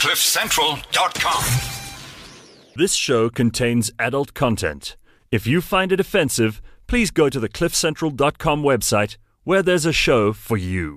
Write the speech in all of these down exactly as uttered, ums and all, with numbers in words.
cliff central dot com. This show contains adult content. If you find it offensive, please go to the cliff central dot com website, where there's a show for you.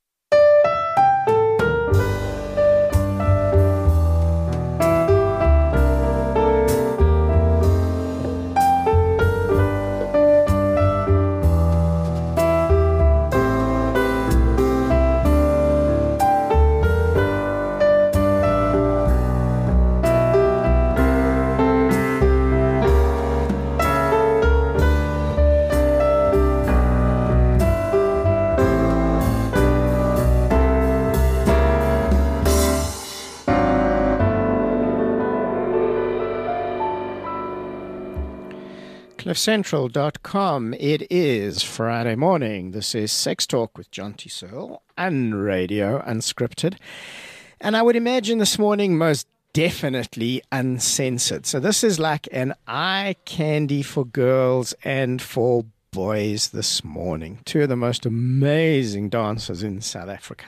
cliff central dot com. It is Friday morning. This is Sex Talk with Jonty Searle and Radio Unscripted. And I would imagine this morning most definitely uncensored. So this is like an eye candy for girls and for boys this morning. Two of the most amazing dancers in South Africa.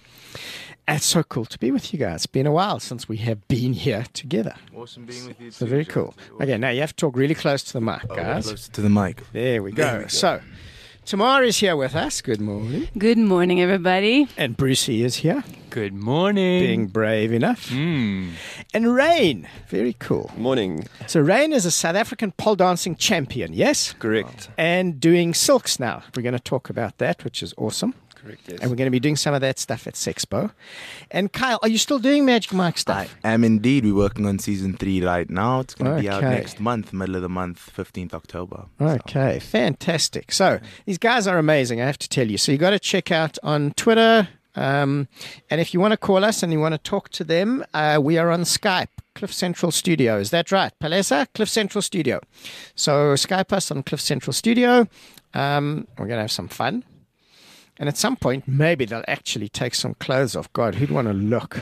It's so cool to be with you guys. It's been a while since we have been here together. Awesome being with you. So too, very John. cool. Okay, now you have to talk really close to the mic, Oh, guys. closer to the mic. There we go. There we go. So, Tamar is here with us. Good morning. Good morning, everybody. And Brucey is here, Good morning. being brave enough. Mm. And Rain, very cool. Morning. So Rain is a South African pole dancing champion, yes? Correct. And doing silks now. We're going to talk about that, which is awesome. Correct, yes. And we're going to be doing some of that stuff at Sexpo. And Kyle, are you still doing Magic Mike I stuff? am indeed. We're working on season three right now. It's going to be out Okay. next month, middle of the month, fifteenth October. Okay, fantastic. So these guys are amazing, I have to tell you. So you got to check out on Twitter. Um, and if you want to call us and you want to talk to them, uh, we are on Skype, Cliff Central Studio. Is that right? Palesa, Cliff Central Studio. So Skype us on Cliff Central Studio. Um, we're going to have some fun. And at some point, maybe they'll actually take some clothes off. God, who'd want to look?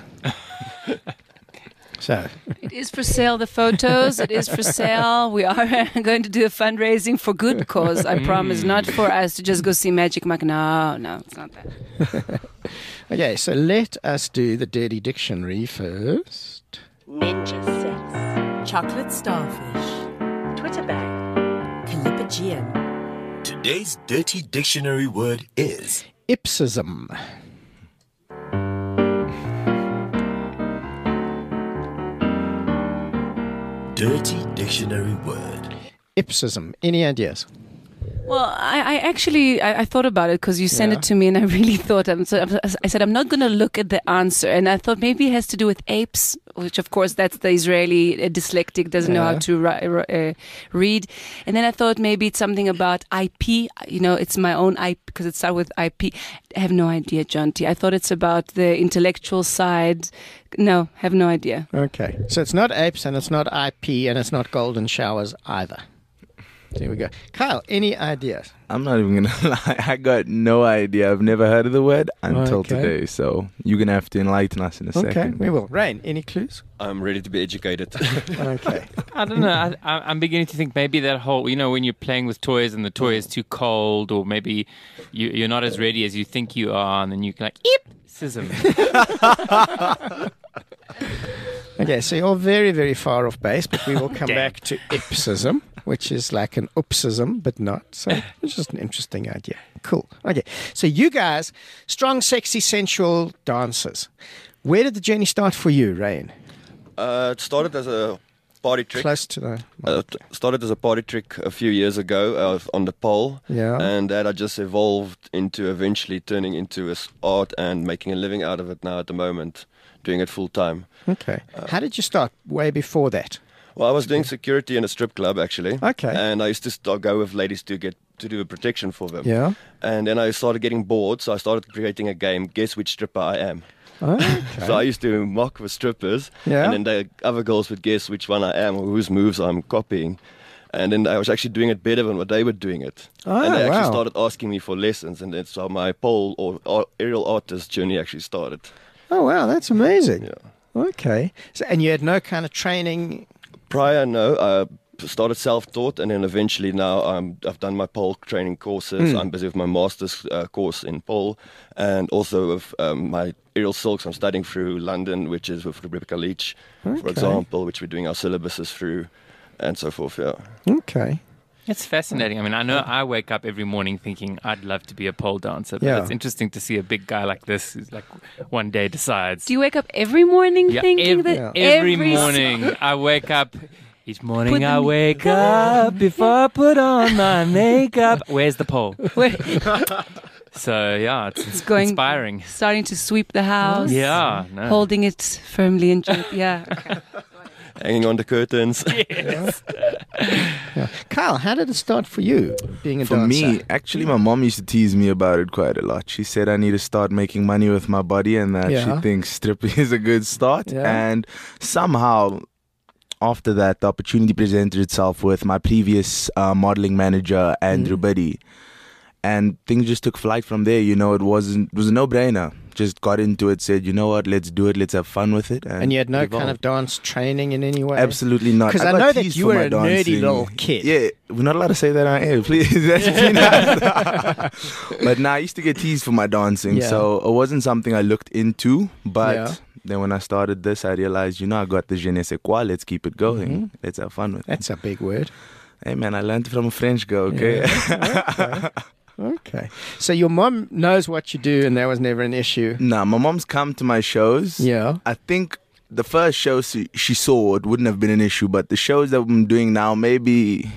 So, It is for sale, the photos. It is for sale. We are going to do a fundraising for good cause, I promise. Not for us to just go see Magic Mike. No, no, it's not that. okay, so let us do the Dirty Dictionary first. Ninja sex, chocolate starfish, Twitter bag, calipagian. Today's dirty dictionary word is Ipsism. dirty dictionary word. Ipsism. Any ideas? Well, I, I actually, I, I thought about it because you sent Yeah. it to me and I really thought, um, so I said, I'm not going to look at the answer. And I thought maybe it has to do with apes, which of course that's the Israeli uh, dyslexic, doesn't know Yeah. how to ri- ri- uh, read. And then I thought maybe it's something about I P, you know, it's my own I P because it starts with I P. I have no idea, Jonty. I thought it's about the intellectual side. No, have no idea. Okay. So it's not apes and it's not I P and it's not golden showers either. There we go. Kyle, any ideas? I'm not even going to lie. I got no idea. I've never heard of the word until Okay. today. So you're going to have to enlighten us in a Okay, second. we will. Rain, any clues? I'm ready to be educated. Okay. I don't know. I, I- I'm beginning to think maybe that whole, you know, when you're playing with toys and the toy is too cold, or maybe you, you're not as ready as you think you are, and then you can like, eep, schism. Okay, so you're very, very far off base, but we will come back to ipsism, which is like an upsism, but not. So it's just an interesting idea. Cool. Okay, so you guys, strong, sexy, sensual dancers. Where did the journey start for you, Rain? uh, it started as a party trick. Close to the... Uh, t- started as a party trick a few years ago uh, on the pole. Yeah. And that I just evolved into eventually turning into as art and making a living out of it now at the moment, doing it full time. Okay. How did you start way before that? Well, I was doing security in a strip club actually. Okay. And I used to start, go with ladies to get to do a protection for them. Yeah. And then I started getting bored, so I started creating a game. Guess which stripper I am. Okay. So I used to mock with strippers, Yeah. and then the other girls would guess which one I am or whose moves I'm copying. And then I was actually doing it better than what they were doing it. Oh, and they actually wow. started asking me for lessons, and that's how my pole or, or aerial artist journey actually started. Oh, wow, that's amazing. Yeah. Okay. So, and you had no kind of training? Prior, no. Uh, started self-taught, and then eventually now um, I've done my pole training courses. Mm. I'm busy with my master's uh, course in pole, and also with um, my aerial silks. I'm studying through London, which is with Rebecca Leach, Okay. for example, which we're doing our syllabuses through, and so forth. Yeah. Okay. It's fascinating. I mean, I know I wake up every morning thinking I'd love to be a pole dancer. But Yeah. it's interesting to see a big guy like this who's like one day decides. Do you wake up every morning Yeah, thinking ev- that Yeah. every, every morning I wake up. Each morning Put I the- wake up before I put on my makeup. Where's the pole? Where- So yeah, it's, it's going- inspiring. starting to sweep the house, Yeah, no. holding it firmly in shape. Yeah. Okay. Hanging on the curtains. Yeah. Kyle, how did it start for you, being a For dancer? me, actually, my mom used to tease me about it quite a lot. She said I need to start making money with my body, and that Yeah. she thinks stripping is a good start. Yeah. And somehow, after that, the opportunity presented itself with my previous uh, modeling manager, Andrew Mm. Biddy. And things just took flight from there. You know, it wasn't. It was a no-brainer. Just got into it. Said, you know what? Let's do it. Let's have fun with it. And, And you had no evolved. kind of dance training in any way? Absolutely not. Because I, got know that teased you for were my a nerdy dancing. little kid. Yeah, we're not allowed to say that on air, please. That's between us. But now I used to get teased for my dancing, Yeah. so it wasn't something I looked into. But Yeah. then when I started this, I realized, you know, I got the je ne sais quoi. Let's keep it going. Mhm. Let's have fun with it. That's a big word. Hey, man, I learned from a French girl, okay? okay. Okay. So your mom knows what you do, and that was never an issue. Nah, my mom's come to my shows. Yeah. I think the first show she, she saw, it wouldn't have been an issue, but the shows that I'm doing now, maybe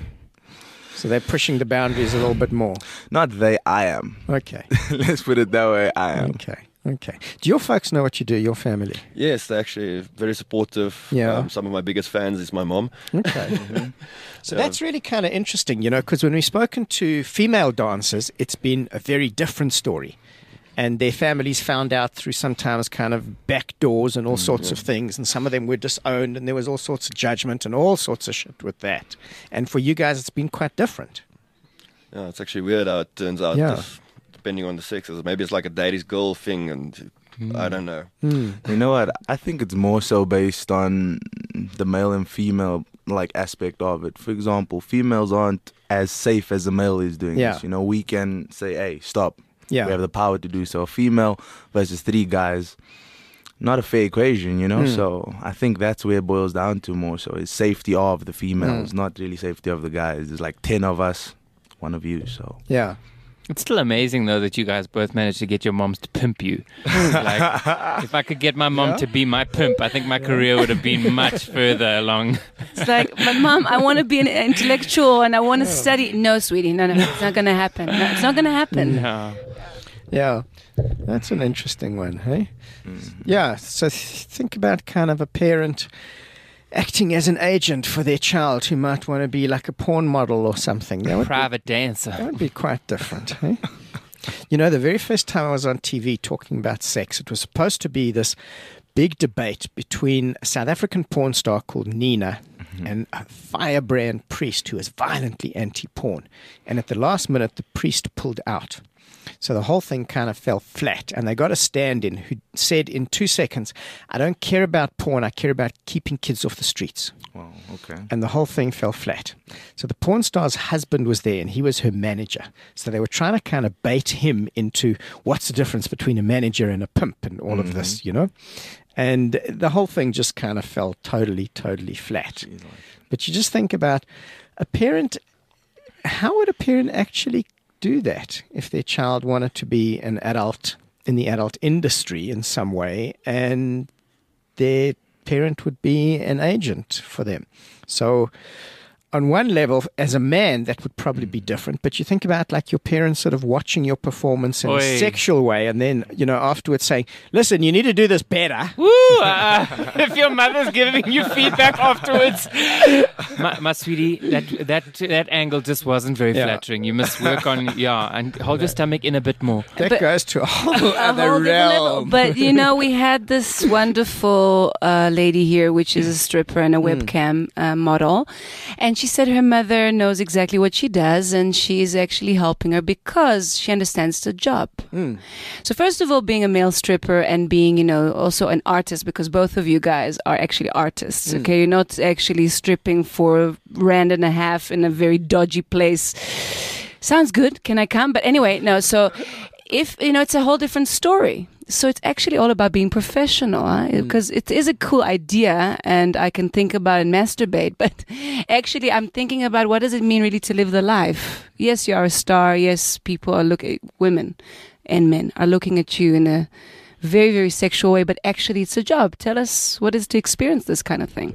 So they're pushing the boundaries a little bit more. not they, I am. Okay. Let's put it that way, I am. Okay. Okay. Do your folks know what you do, your family? Yes, they're actually very supportive. Yeah. Um, some of my biggest fans is my mom. Okay. So Yeah. that's really kind of interesting, you know, because when we've spoken to female dancers, it's been a very different story. And their families found out through sometimes kind of back doors and all sorts of things. And some of them were disowned, and there was all sorts of judgment and all sorts of shit with that. And for you guys, it's been quite different. Yeah, it's actually weird how it turns out. Yeah. if- depending on the sexes, maybe it's like a daddy's girl thing, and I don't know. Hmm. You know what? I think it's more so based on the male and female like aspect of it. For example, females aren't as safe as a male is doing Yeah. this. You know, we can say, "Hey, stop." Yeah. We have the power to do so. A female versus three guys, not a fair equation, you know. Mm. So I think that's where it boils down to more. So it's safety of the females, Mm. not really safety of the guys. There's like ten of us, one of you. So Yeah. It's still amazing though that you guys both managed to get your moms to pimp you. Like, if I could get my mom Yeah. to be my pimp, I think my career would have been much further along. It's like, but mom, I want to be an intellectual and I want to study. No, sweetie, no, no, it's not going to happen. No, it's not going to happen. No. Yeah. That's an interesting one, hey? Yeah. So th- think about kind of a parent acting as an agent for their child who might want to be like a porn model or something. That would be, Private dancer. that would be quite different, hey? You know, the very first time I was on T V talking about sex, it was supposed to be this big debate between a South African porn star called Nina and a firebrand priest who was violently anti-porn. And at the last minute, the priest pulled out. So the whole thing kind of fell flat, and they got a stand-in who said in two seconds, I don't care about porn, I care about keeping kids off the streets. Wow, okay. And the whole thing fell flat. So the porn star's husband was there, and he was her manager. So they were trying to kind of bait him into what's the difference between a manager and a pimp and all of this, you know? And the whole thing just kind of fell totally, totally flat. But you just think about a parent, how would a parent actually do that if their child wanted to be an adult in the adult industry in some way and their parent would be an agent for them? So on one level, as a man, that would probably be different. But you think about like your parents sort of watching your performance in Oi. a sexual way and then, you know, afterwards saying, listen, you need to do this better. Woo! Uh, if your mother's giving you feedback afterwards, my, my sweetie, that that that angle just wasn't very Yeah. flattering. You must work on yeah, and hold your stomach in a bit more. That But- goes to a whole A other whole different level. realm. But you know, we had this wonderful uh, lady here, which is a stripper and a webcam uh, model, and she said her mother knows exactly what she does, and she is actually helping her because she understands the job. Mm. So first of all, being a male stripper and being, you know, also an artist, because both of you guys are actually artists. Mm. Okay, you're not actually stripping for a rand and a half in a very dodgy place. Sounds good. Can I come? But anyway, no. So if, you know, it's a whole different story. So it's actually all about being professional, huh? Mm. Because it is a cool idea and I can think about and masturbate. But actually, I'm thinking about what does it mean really to live the life? Yes, you are a star. Yes, people are looking, women and men are looking at you in a very, very sexual way. But actually, it's a job. Tell us what it is to experience this kind of thing.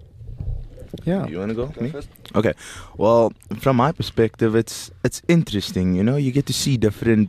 Yeah. You want to go? Go Me? first. Okay. Well, from my perspective, it's it's interesting. You know, you get to see different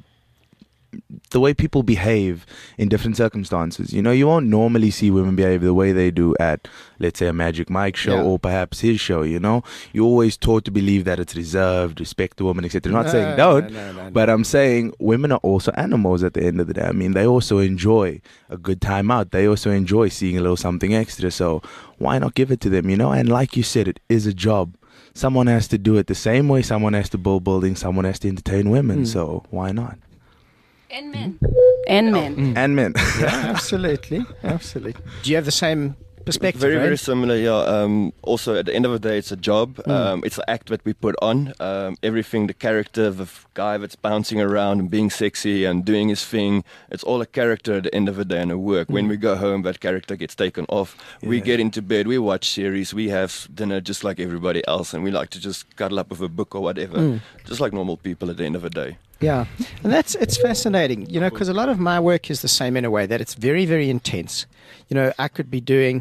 the way people behave in different circumstances. You know, you won't normally see women behave the way they do at, let's say, a Magic Mike show Yeah. or perhaps his show. You know, you're always taught to believe that it's reserved, respect the woman, et cetera. Not No, saying no, don't, no, no, no. but I'm saying women are also animals at the end of the day. I mean, they also enjoy a good time out. They also enjoy seeing a little something extra. So why not give it to them, you know? And like you said, it is a job. Someone has to do it the same way someone has to build buildings, someone has to entertain women. Mm. So why not? And men. And men. And men. Yeah, absolutely, absolutely. Do you have the same perspective? Very, very Rand? similar. Yeah. Um, also, at the end of the day, it's a job. Mm. Um, it's an act that we put on. Um, everything, the character, the f- guy that's bouncing around and being sexy and doing his thing. It's all a character at the end of the day and a work. When we go home, that character gets taken off. We Yeah. get into bed. We watch series. We have dinner just like everybody else, and we like to just cuddle up with a book or whatever, Mm. just like normal people at the end of the day. Yeah, and that's it's fascinating, you know, because a lot of my work is the same in a way that it's very, very intense. You know, I could be doing,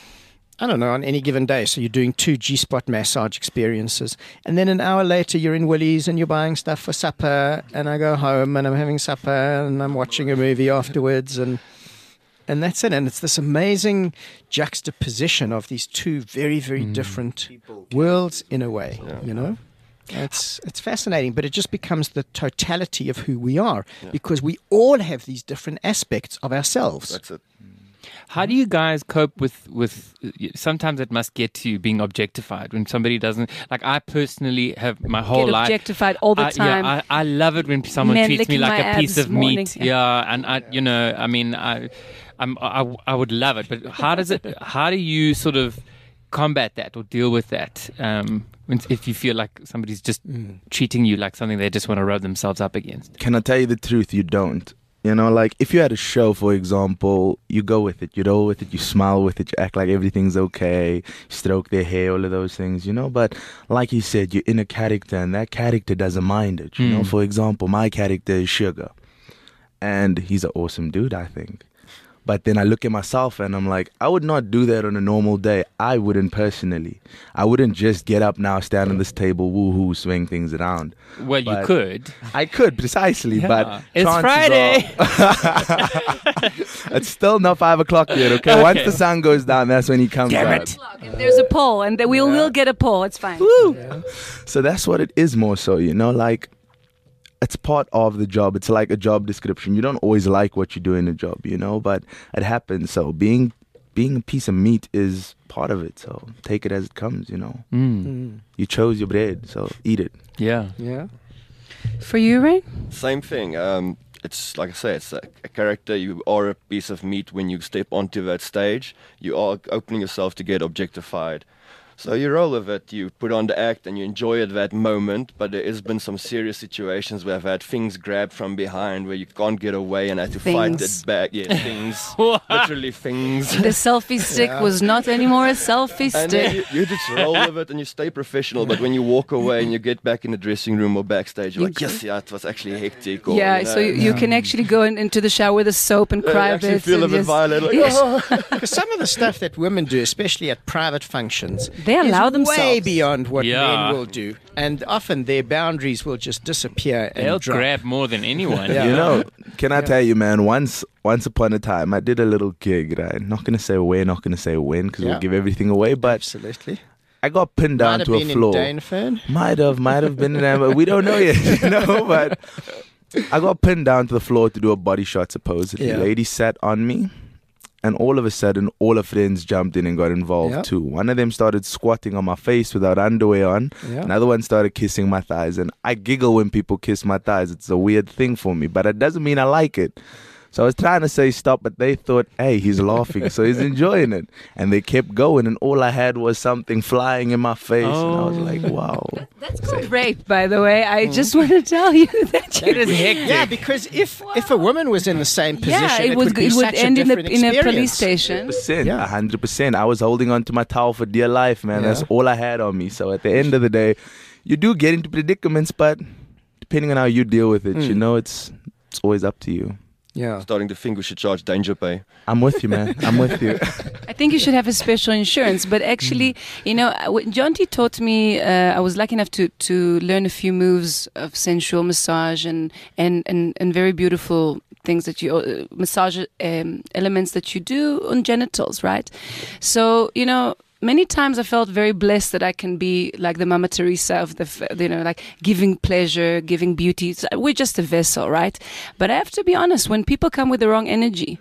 I don't know, on any given day. So you're doing two G-spot massage experiences, and then an hour later you're in Woolies and you're buying stuff for supper, and I go home and I'm having supper and I'm watching a movie afterwards, and and that's it. And it's this amazing juxtaposition of these two very, very different worlds in a way, you know. It's it's fascinating, but it just becomes the totality of who we are because we all have these different aspects of ourselves. That's it. How do you guys cope with, with sometimes it must get to you being objectified when somebody doesn't, like I personally have my whole Get life. objectified all the I, time. Yeah, I, I love it when someone Men treats me licking like my a piece abs of morning. meat. Yeah. Yeah, and I, you know, I mean, I, I'm, I, I would love it, but how does it? How do you sort of combat that or deal with that? Um, when, if you feel like somebody's just treating you like something they just want to rub themselves up against. Can I tell you the truth? You don't. You know, like if you had a show, for example, you go with it, you roll with it, you smile with it, you act like everything's okay, stroke their hair, all of those things, you know. But like you said, you're in a character and that character doesn't mind it, you know. Mm. For example, my character is Sugar and he's an awesome dude, I think. But then I look at myself and I'm like, I would not do that on a normal day. I wouldn't personally. I wouldn't just get up now, stand on this table, woohoo, swing things around. Well, you But- could. I could, precisely, Yeah. but It's chances Friday. are- it's still not five o'clock yet, okay? Once Okay. the sun goes down, that's when he comes Damn out. it. If there's a poll, and then we'll we'll get a poll. It's fine. So that's what it is more so, you know, like it's part of the job. It's like a job description. You don't always like what you do in a job, you know, but it happens. So being being a piece of meat is part of it. So take it as it comes, you know. Mm. You chose your bread, so eat it. Yeah. Yeah. For you, Ray? Same thing. Um, it's like I say, it's a, a character. You are a piece of meat when you step onto that stage. You are opening yourself to get objectified. So you roll with it, you put on the act and you enjoy it that moment, but there has been some serious situations where I've had things grabbed from behind where you can't get away and I had to fight Things. it back. Yeah, things. Literally things. The selfie stick was not anymore a selfie And then stick. you, you just roll with it and you stay professional, but when you walk away and you get back in the dressing room or backstage, you're like, yes, yeah, it was actually hectic. Or, Yeah, you know, so you, you can actually go in, into the shower with a soap and uh, cry a actually bit. feel a and bit just- violent. Like, Yes. oh. Because some of the stuff that women do, especially at private functions, They allow is themselves. way beyond what Yeah. men will do, and often their boundaries will just disappear and They'll drop. grab more than anyone. Yeah. You know, can I tell you, man, once once upon a time, I did a little gig, right? Not going to say where, not going to say when, because Yeah. we'll give everything away, but Absolutely. I got pinned down Might have to a been floor. in Danefern. Might have, might have been in there, but we don't know yet, you know, but I got pinned down to the floor to do a body shot, supposedly. Yeah. Lady sat on me, And all of a sudden, all her friends jumped in and got involved Yep. too. One of them started squatting on my face without underwear on. Yep. Another one started kissing my thighs. And I giggle when people kiss my thighs. It's a weird thing for me, but it doesn't mean I like it. So I was trying to say stop, but they thought, hey, he's laughing, so he's enjoying it. And they kept going, and all I had was something flying in my face. Oh. And I was like, wow. That's called rape, by the way. I just want to tell you that you It is hectic. Yeah, because if if a woman was in the same position, yeah, it, it, was, would be it would such end a in a, different in a police experience. station. Percent, Yeah. one hundred percent. I was holding on to my towel for dear life, man. Yeah. That's all I had on me. So at the end of the day, you do get into predicaments, but depending on how you deal with it, Mm. you know, it's it's always up to you. Yeah. Starting to think we should charge danger pay. I'm with you, man. I'm with you. I think you should have a special insurance. But actually, you know, when John T taught me, uh, I was lucky enough to, to learn a few moves of sensual massage and, and, and, and very beautiful things that you, uh, massage um, elements that you do on genitals, right? So, you know, many times I felt very blessed that I can be like the Mama Teresa of the, f- you know, like giving pleasure, giving beauty. It's- We're just a vessel, right? But I have to be honest, when people come with the wrong energy,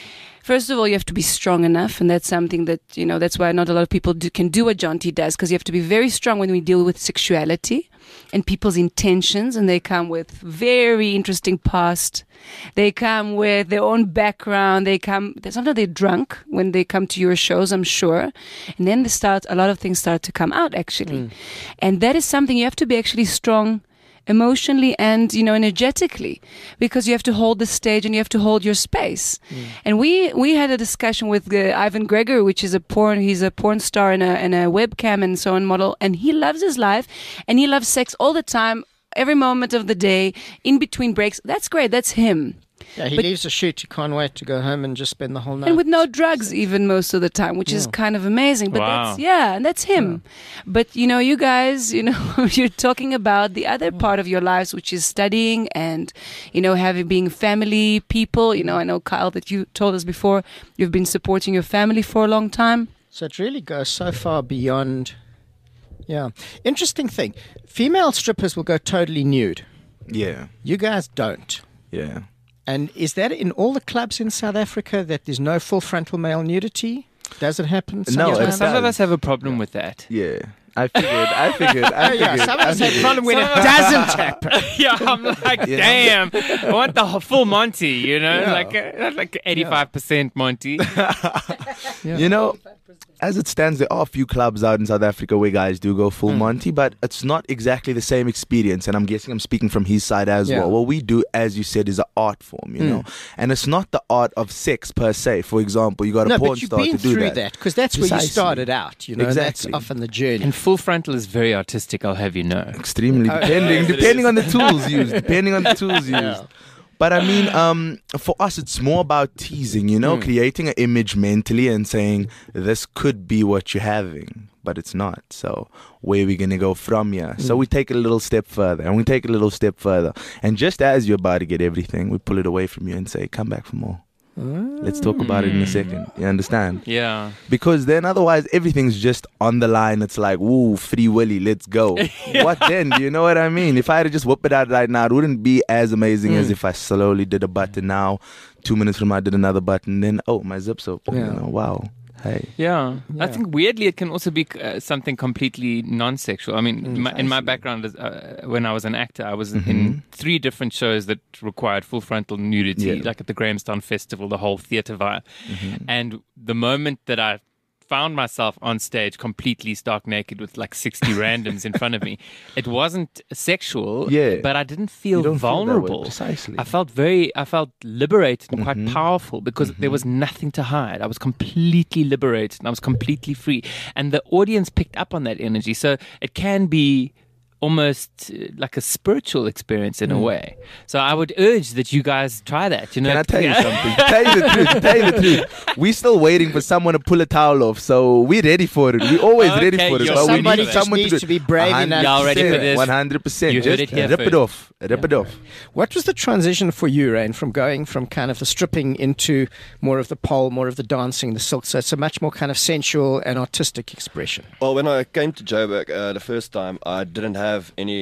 first of all, you have to be strong enough, and that's something that, you know, that's why not a lot of people do, can do what John T does, because you have to be very strong when we deal with sexuality and people's intentions, and they come with very interesting past. They come with their own background. They come, sometimes they're drunk when they come to your shows, I'm sure. And then they start, a lot of things start to come out, actually. Mm. And that is something you have to be actually strong emotionally and, you know, energetically, because you have to hold the stage and you have to hold your space. Mm. And we we had a discussion with uh, Ivan Gregory, which is a porn, he's a porn star and a, and a webcam and so on model, and he loves his life and he loves sex all the time, every moment of the day, in between breaks. That's great. That's him. Yeah, he But- leaves a shoot. You can't wait to go home and just spend the whole night. And with no drugs even most of the time, which is Yeah. kind of amazing. But Wow. that's, yeah, and that's him. But, you know, you guys, you know, you're talking about the other part of your lives, which is studying and, you know, having being family people. You know, I know, Kyle, that you told us before, you've been supporting your family for a long time. So it really goes so far beyond. Yeah. Interesting thing. Female strippers will go totally nude. Yeah, You guys don't. yeah. And is that in all the clubs in South Africa that there's no full frontal male nudity? Does it happen? No, sometimes? it Some of does. us have a problem with that. Yeah. I figured, I figured, I Oh, figured. yeah, some of I us have a figured. problem when it Some of- doesn't happen. Yeah, I'm like, Yeah. damn, I want the whole- full Monty, you know, Yeah. like uh, like eighty-five percent Monty. You know, as it stands, there are a few clubs out in South Africa where guys do go full Monty, but it's not exactly the same experience. And I'm guessing I'm speaking from his side as Yeah. well. What we do, as you said, is an art form, you know, and it's not the art of sex per se. For example, you got a No, porn but you've star been to do through that. that because that's where you Precisely. started out. You know, Exactly. that's often the journey. And full frontal is very artistic, I'll have you know. Extremely Oh, depending, yes, it depending is. on the tools used. Depending on the tools used. Yeah. But I mean, um, for us, it's more about teasing, you know, Mm. creating an image mentally and saying this could be what you're having, but it's not. So where are we going to go from here? So Mm. we take it a little step further and we take it a little step further. And just as you're about to get everything, we pull it away from you and say, come back for more. Let's talk about it in a second. You understand? Yeah. Because then otherwise everything's just on the line. It's like, woo, free willy, let's go. What then? Do you know what I mean? If I had to just whip it out right now, it wouldn't be as amazing as if I slowly did a button now. Two minutes from now I did another button. Then, oh, my zip's open. Yeah. You know, wow. Hey. Yeah. I Yeah. think weirdly it can also be uh, something completely non-sexual. I mean, Mm, my, in my precisely. background, as, uh, when I was an actor, I was in Mhm. three different shows that required full frontal nudity, Yeah. like at the Grahamstown Festival, the whole theatre vibe. Mhm. And the moment that I found myself on stage completely stark naked with like sixty randoms in front of me, it wasn't sexual, Yeah. but I didn't You feel don't feel that way. vulnerable. Precisely. I felt very, I felt liberated and quite Mhm. powerful because there was nothing to hide. I was completely liberated and I was completely free. And the audience picked up on that energy. So it can be almost uh, like a spiritual experience in a way. So I would urge that you guys try that. You know, Can I tell you something? tell you the truth. Tell you the truth. We're still waiting for someone to pull a towel off, so we're ready for it. We're always Okay, ready for it. you're But we somebody need just someone needs to, do to be brave enough Y'all ready for this? One hundred percent. You heard Just it here rip it first. off. Rip it off. What was the transition for you, Rain, from going from kind of the stripping into more of the pole, more of the dancing, the silk? So it's a much more kind of sensual and artistic expression. Well, when I came to Joburg uh, the first time, I didn't have any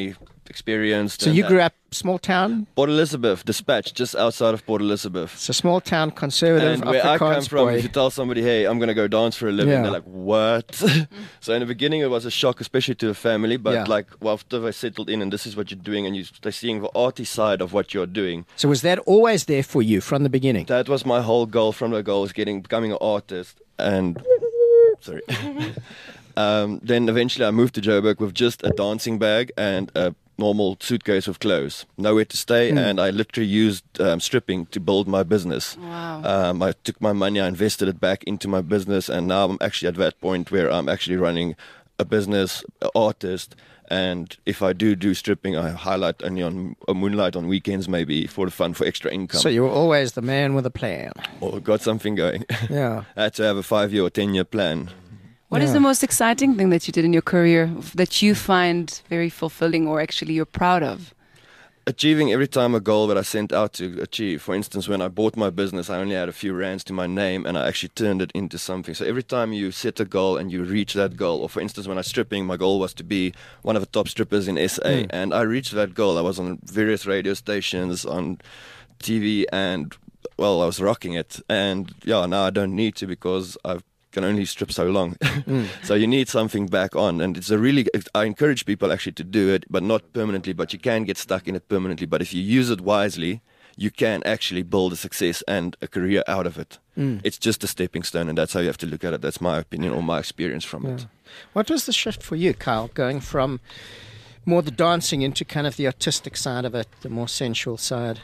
experienced. So and you had- grew up small town? Port Elizabeth, Dispatch, just outside of Port Elizabeth. It's a small town, conservative, And where I come Afrikaans from, boy. if you tell somebody, hey, I'm going to go dance for a living, Yeah. they're like, what? So in the beginning, it was a shock, especially to the family. But Yeah. like, well, after I settled in and this is what you're doing, and you start seeing the arty side of what you're doing, So was that always there for you from the beginning? that was my whole goal from the goal, was getting, becoming an artist. And, sorry. um, then eventually I moved to Joburg with just a dancing bag and a normal suitcase with clothes, nowhere to stay, Mm. and I literally used um, stripping to build my business. Wow. Um, I took my money, I invested it back into my business, and now I'm actually at that point where I'm actually running a business, an artist, and if I do do stripping, I highlight only on a moonlight on weekends, maybe for the fun, for extra income. So you were always the man with a plan. or got something going. Yeah. I had to have a five-year or ten-year plan. What is Yeah. the most exciting thing that you did in your career that you find very fulfilling or actually you're proud of? Achieving every time a goal that I sent out to achieve. For instance, when I bought my business, I only had a few rands to my name, and I actually turned it into something. So every time you set a goal and you reach that goal, or for instance, when I was stripping, my goal was to be one of the top strippers in S A, Mm. and I reached that goal. I was on various radio stations, on T V, and well, I was rocking it. And yeah, now I don't need to because I've can only strip so long. Mm. So you need something back on, and it's a really, I encourage people actually to do it, but not permanently, but you can get stuck in it permanently. But if you use it wisely, you can actually build a success and a career out of it. Mm. It's just a stepping stone, and that's how you have to look at it. That's my opinion or my experience from it. What was the shift for you, Kyle, going from more the dancing into kind of the artistic side of it, the more sensual side?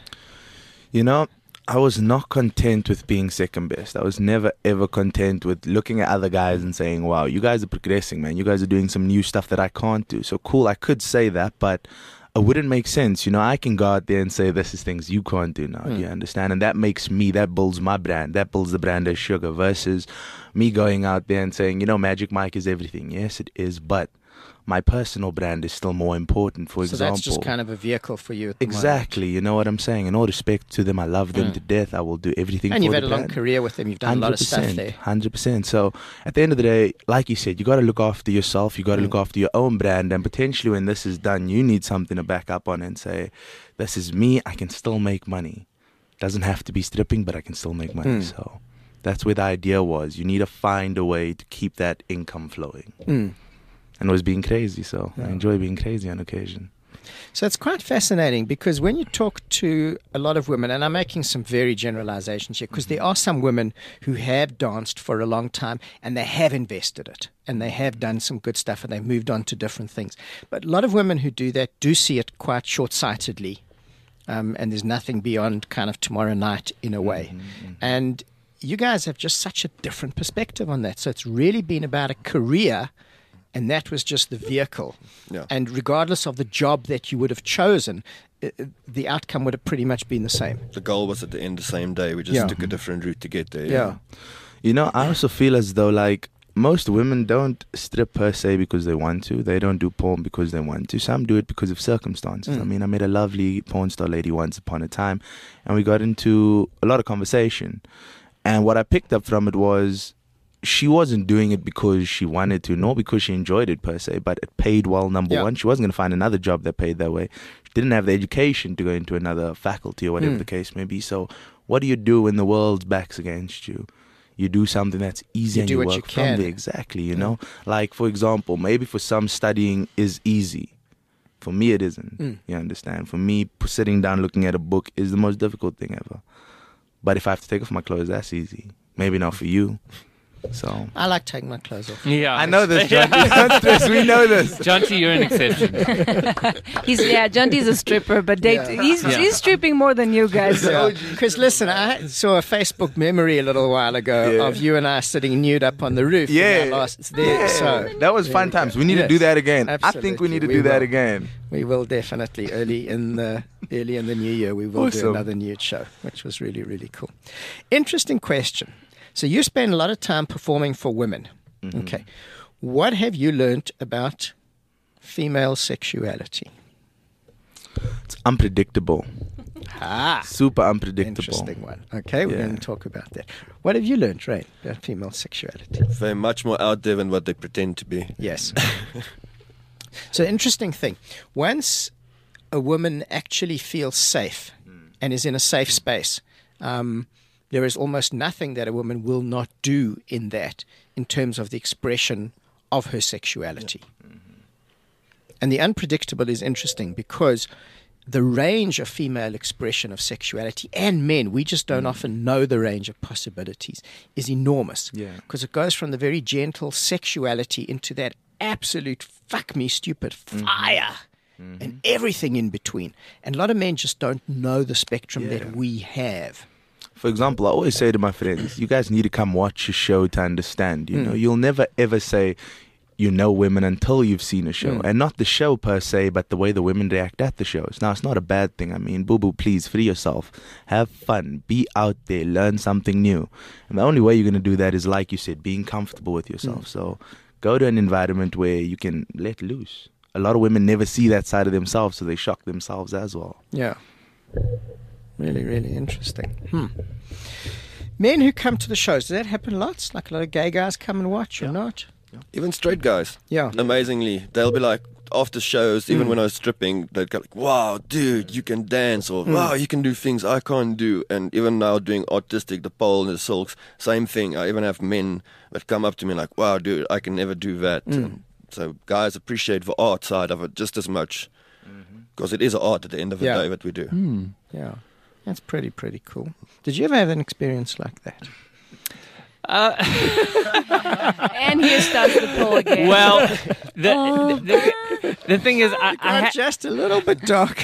You know, I was not content with being second best. I was never ever content with looking at other guys and saying, wow, you guys are progressing, man. You guys are doing some new stuff that I can't do. So cool, I could say that, but it wouldn't make sense. You know, I can go out there and say, this is things you can't do now. Mm. You understand? And that makes me, that builds my brand. That builds the brand as Sugar versus me going out there and saying, you know, Magic Mike is everything. Yes, it is, but my personal brand is still more important, for so example. that's just kind of a vehicle for you at the Exactly, you know what I'm saying? In all respect to them, I love them Mm. to death. I will do everything moment. And for you've the had a long brand. career with them. You've done a lot of stuff there. one hundred percent. So at the end of the day, like you said, you got to look after yourself. You got to Mm. look after your own brand. And potentially when this is done, you need something to back up on and say, this is me. I can still make money. Doesn't have to be stripping, but I can still make money. Mm. So that's where the idea was. You need to find a way to keep that income flowing. Mm. And it was being crazy. So Yeah. I enjoy being crazy on occasion. So it's quite fascinating because when you talk to a lot of women, and I'm making some very generalizations here, because there are some women who have danced for a long time and they have invested it and they have done some good stuff and they've moved on to different things. But a lot of women who do that do see it quite short-sightedly, um, and there's nothing beyond kind of tomorrow night in a way. Mm-hmm. And you guys have just such a different perspective on that. So it's really been about a career, and that was just the vehicle. Yeah. And regardless of the job that you would have chosen, uh, uh, the outcome would have pretty much been the same. The goal was at the end the same day. We just Yeah. took a different route to get there. Yeah. You know, I also feel as though like most women don't strip per se because they want to. They don't do porn because they want to. Some do it because of circumstances. Mm. I mean, I met a lovely porn star lady once upon a time, and we got into a lot of conversation. And what I picked up from it was she wasn't doing it because she wanted to, nor because she enjoyed it per se, but it paid well, number Yeah. one. She wasn't going to find another job that paid that way. She didn't have the education to go into another faculty or whatever Mm. the case may be. So what do you do when the world's back's against you? You do something that's easy You and do you what work you from can. there. Exactly, you know? Like, for example, maybe for some studying is easy. For me, it isn't. Mm. You understand? For me, p- sitting down looking at a book is the most difficult thing ever. But if I have to take off my clothes, that's easy. Maybe not for you. So I like taking my clothes off. Yeah, I know this, John. Don't stress. We know this. Jonty, you're an exception. He's yeah, Jonty's a stripper, but they, Yeah. he's Yeah. he's stripping more than you guys. Because listen, I saw a Facebook memory a little while ago Yeah. of you and I sitting nude up on the roof. in Yeah. our last there. So That was there fun we go. times. We need to do Yes, that again. I think absolutely. we need to We do that will. again. we will definitely early in the early in the new year. We will do Awesome. another nude show, which was really really cool. Interesting question. So you spend a lot of time performing for women. Mm-hmm. Okay, what have you learnt about female sexuality? It's unpredictable. Ah, Super unpredictable. interesting one. Okay, we're Yeah. going to talk about that. What have you learnt, Ray, about female sexuality? They're much more out there than what they pretend to be. Yes. So interesting thing. Once a woman actually feels safe and is in a safe space, um, there is almost nothing that a woman will not do in that in terms of the expression of her sexuality. Yeah. Mm-hmm. And the unpredictable is interesting because the range of female expression of sexuality and men, we just don't mm. often know the range of possibilities, is enormous. Yeah. Because it goes from the very gentle sexuality into that absolute fuck me stupid fire mm-hmm. and everything in between. And a lot of men just don't know the spectrum yeah. that we have. For example, I always say to my friends, you guys need to come watch a show to understand. You mm. know, you'll never ever say you know women until you've seen a show. Mm. And not the show per se, but the way the women react at the shows. Now, it's not a bad thing. I mean, boo-boo, please, free yourself. Have fun. Be out there. Learn something new. And the only way you're going to do that is, like you said, being comfortable with yourself. Mm. So go to an environment where you can let loose. A lot of women never see that side of themselves, so they shock themselves as well. Yeah. Really, really interesting. Hmm. Men who come to the shows, does that happen lots? Like a lot of gay guys come and watch yeah. or not? Yeah. Even straight guys. Yeah. Amazingly. They'll be like, after shows, even mm. when I was stripping, they'd go like, wow, dude, you can dance, or mm. wow, you can do things I can't do. And even now doing artistic, the pole and the silks, same thing. I even have men that come up to me like, wow, dude, I can never do that. Mm. And so guys appreciate the art side of it just as much, because mm-hmm. it is an art at the end of the yeah. day that we do. Mm. Yeah. That's pretty, pretty cool. Did you ever have an experience like that? Uh, and here starts the poll again. Well, the, oh. the, the, the thing is, I, I ha- just a little bit dark.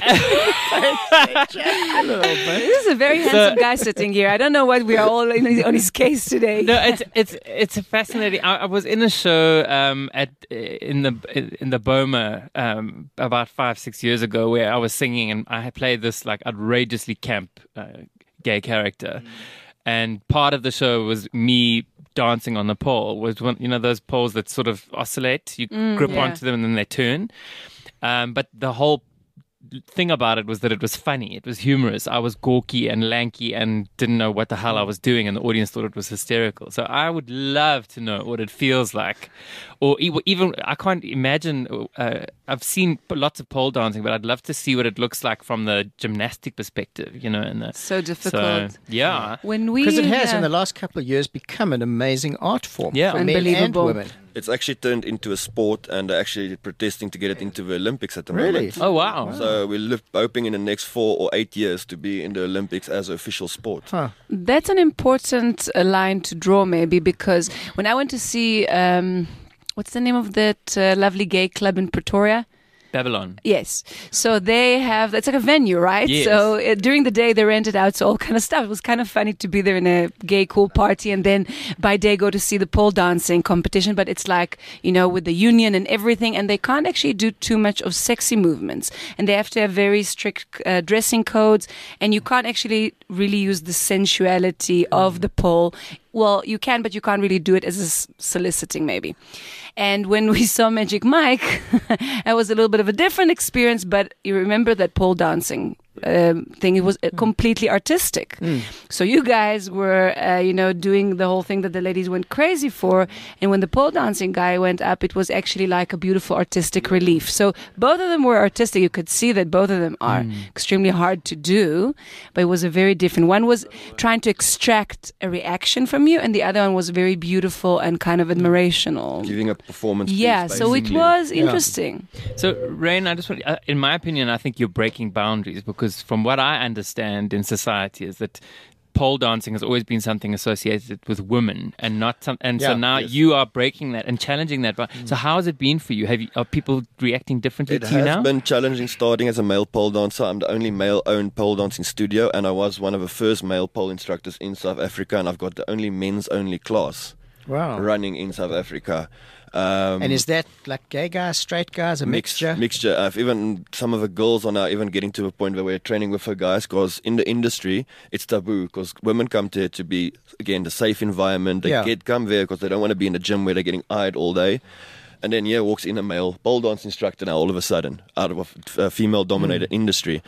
Just a little bit. This is a very handsome so, guy sitting here. I don't know what we are all in, on his case today. No, it's it's it's fascinating. I, I was in a show um, at in the in the Boma um, about five six years ago where I was singing and I had played this like outrageously camp uh, gay character. Mm. And part of the show was me dancing on the pole. Was one, you know, those poles that sort of oscillate. You mm, grip yeah. onto them and then they turn. Um, but the whole thing about it was that it was funny. It was humorous. I was gawky and lanky and didn't know what the hell I was doing, and the audience thought it was hysterical. So I would love to know what it feels like, or even I can't imagine. Uh, I've seen lots of pole dancing, but I'd love to see what it looks like from the gymnastic perspective. You know, and the, so difficult. So, yeah, when we because it has yeah. in the last couple of years become an amazing art form. Yeah, for men and women. It's actually turned into a sport, and they're actually protesting to get it into the Olympics at the really? moment. Oh, wow. wow. So we're li- hoping in the next four or eight years to be in the Olympics as an official sport. Huh. That's an important uh, line to draw, maybe, because when I went to see, um, what's the name of that uh, lovely gay club in Pretoria? Babylon. Yes. So they have, it's like a venue, right? Yes. So uh, during the day they rent it out, so all kind of stuff. It was kind of funny to be there in a gay cool party and then by day go to see the pole dancing competition. But it's like, you know, with the union and everything, and they can't actually do too much of sexy movements. And they have to have very strict uh, dressing codes, and you can't actually really use the sensuality of the pole. Well, you can, but you can't really do it as a soliciting, maybe. And when we saw Magic Mike, it was a little bit of a different experience, but you remember that pole dancing um, thing, it was uh, completely artistic. Mm. So you guys were, uh, you know, doing the whole thing that the ladies went crazy for. And when the pole dancing guy went up, it was actually like a beautiful artistic relief. So both of them were artistic. You could see that both of them are mm. extremely hard to do, but it was a very different. One was trying to extract a reaction from you, and the other one was very beautiful and kind of admirational. Giving a performance. Yeah, piece, so it was yeah. interesting. So, Rain, I just want, uh, in my opinion, I think you're breaking boundaries, because from what I understand in society is that pole dancing has always been something associated with women, and not some. And yeah, so now yes. you are breaking that and challenging that. Mm. So, how has it been for you? Have you, are people reacting differently it to you now? It has been challenging starting as a male pole dancer. I'm the only male-owned pole dancing studio, and I was one of the first male pole instructors in South Africa, and I've got the only men's-only class wow. running in South Africa. Um, and is that like gay guys, straight guys, a mixed, mixture? Mixture. I've even some of the girls are now even getting to a point where we're training with her guys, because in the industry it's taboo, because women come to to be, again, the safe environment. They yeah. get come there because they don't want to be in the gym where they're getting eyed all day. And then here walks in a male pole dance instructor now all of a sudden out of a, a female-dominated mm. industry.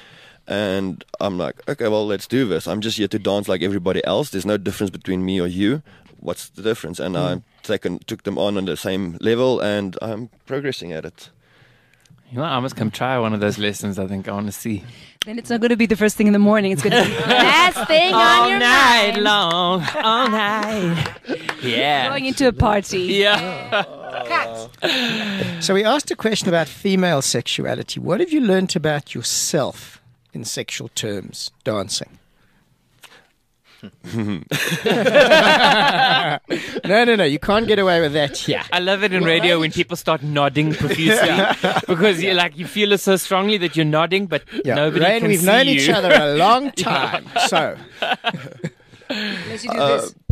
And I'm like, okay, well, let's do this. I'm just here to dance like everybody else. There's no difference between me or you. What's the difference? And mm. I taken, took them on on the same level, and I'm progressing at it. You know, I must come try one of those lessons. I think I want to see. Then it's not going to be the first thing in the morning. It's going to be the last thing all on your night mind. long, all night. Yeah. Going into a party. Yeah. So we asked a question about female sexuality. What have you learnt about yourself in sexual terms, dancing? no, no, no. You can't get away with that here. I love it in radio when people start nodding profusely because you like you feel it so strongly that you're nodding, but Yeah. nobody Rain, can we've see known you. each other a long time. So, Unless you do Uh, this.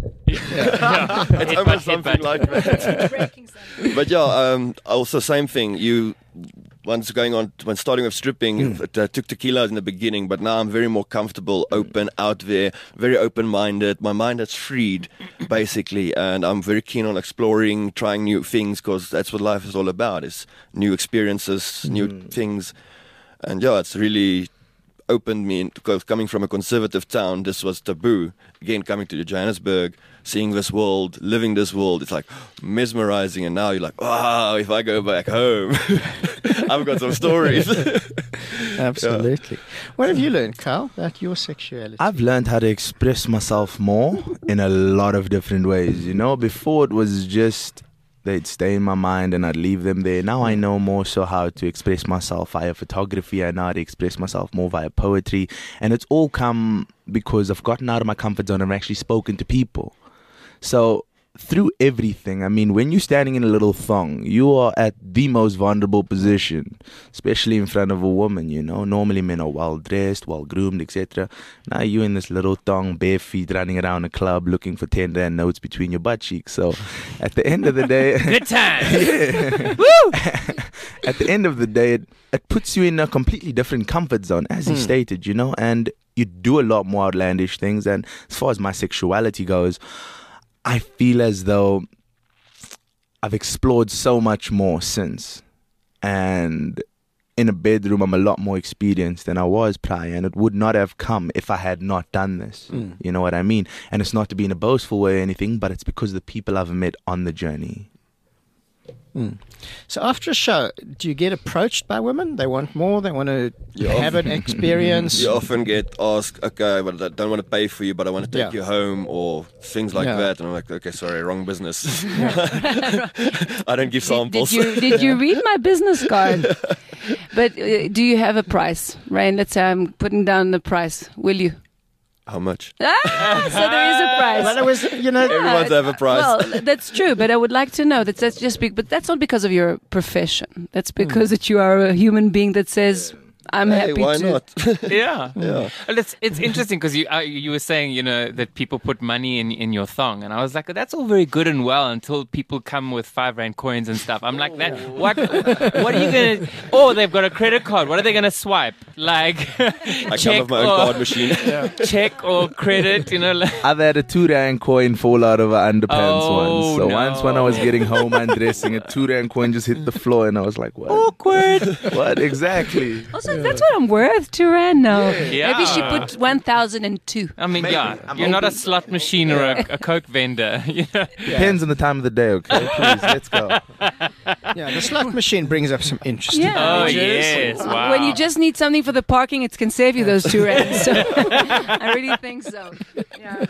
It's almost something headbutt. like that. Breaking something. But yeah, um, also same thing. You once going on when starting with stripping, Hmm. it uh, took tequila in the beginning, but now I'm very more comfortable, open, out there, very open-minded. My mind is freed, basically, and I'm very keen on exploring, trying new things, because that's what life is all about: is new experiences, new things, and yeah, it's really opened me. Because coming from a conservative town, this was taboo. Again, coming to Johannesburg, seeing this world, living this world, it's like mesmerizing. And now you're like, wow, if I go back home, I've got some stories. absolutely. What have you learned, Carl, about your sexuality? I've learned how to express myself more in a lot of different ways. You know, before it was just they'd stay in my mind and I'd leave them there. Now I know more so how to express myself via photography. I know how to express myself more via poetry. And it's all come because I've gotten out of my comfort zone and I've actually spoken to people. So through everything, I mean, when you're standing in a little thong, you are at the most vulnerable position, especially in front of a woman, you know. Normally men are well-dressed, well-groomed, et cetera. Now you in this little thong, bare feet, running around a club looking for ten rand notes between your butt cheeks. So at the end of the day... Good time. Woo! At the end of the day, it, it puts you in a completely different comfort zone, as he stated, you know, and you do a lot more outlandish things. And as far as my sexuality goes, I feel as though I've explored so much more since. And in a bedroom, I'm a lot more experienced than I was prior. And it would not have come if I had not done this. Mm. You know what I mean? And it's not to be in a boastful way or anything, but it's because of the people I've met on the journey. Mm. So after a show, do you get approached by women? They want more? They want to You have an experience? You often get asked, okay, but I don't want to pay for you, but I want to take Yeah. you home, or things like Yeah. that. And I'm like, okay, sorry, wrong business. I don't give Did, samples. did you did you read my business card? But uh, do you have a price, Ryan? Let's say I'm putting down the price. Will you? How much? Ah, so there is a price. Well, it was, you know, Everyone's have a price. Well, that's true, but I would like to know that that's just big. But that's not because of your profession. That's because that you are a human being that says, "I'm Hey, happy why to." not? Yeah. Yeah. Well, it's it's interesting because you uh, you were saying, you know, that people put money in in your thong, and I was like, that's all very good and well until people come with five rand coins and stuff. I'm like, that what what are you gonna? Oh, they've got a credit card. What are they gonna swipe? Like I check come with my own or, card machine. check or credit? You know. Like, I've had a two rand coin fall out of an underpants Oh, once. So no. once when I was getting home undressing, a two rand coin just hit the floor, and I was like, "What? awkward. What exactly?" Also, that's what I'm worth, two rand now. Yeah. Maybe she put one thousand and two. I mean, Maybe. yeah, I'm you're not a hoping- slot machine or a, a Coke vendor. You know? Depends on the time of the day. Okay, please, let's go. yeah, the slot machine brings up some interesting Yeah. Oh images. yes, wow. When you just need something for the parking, it can save you those two rands. So I really think so. Yeah.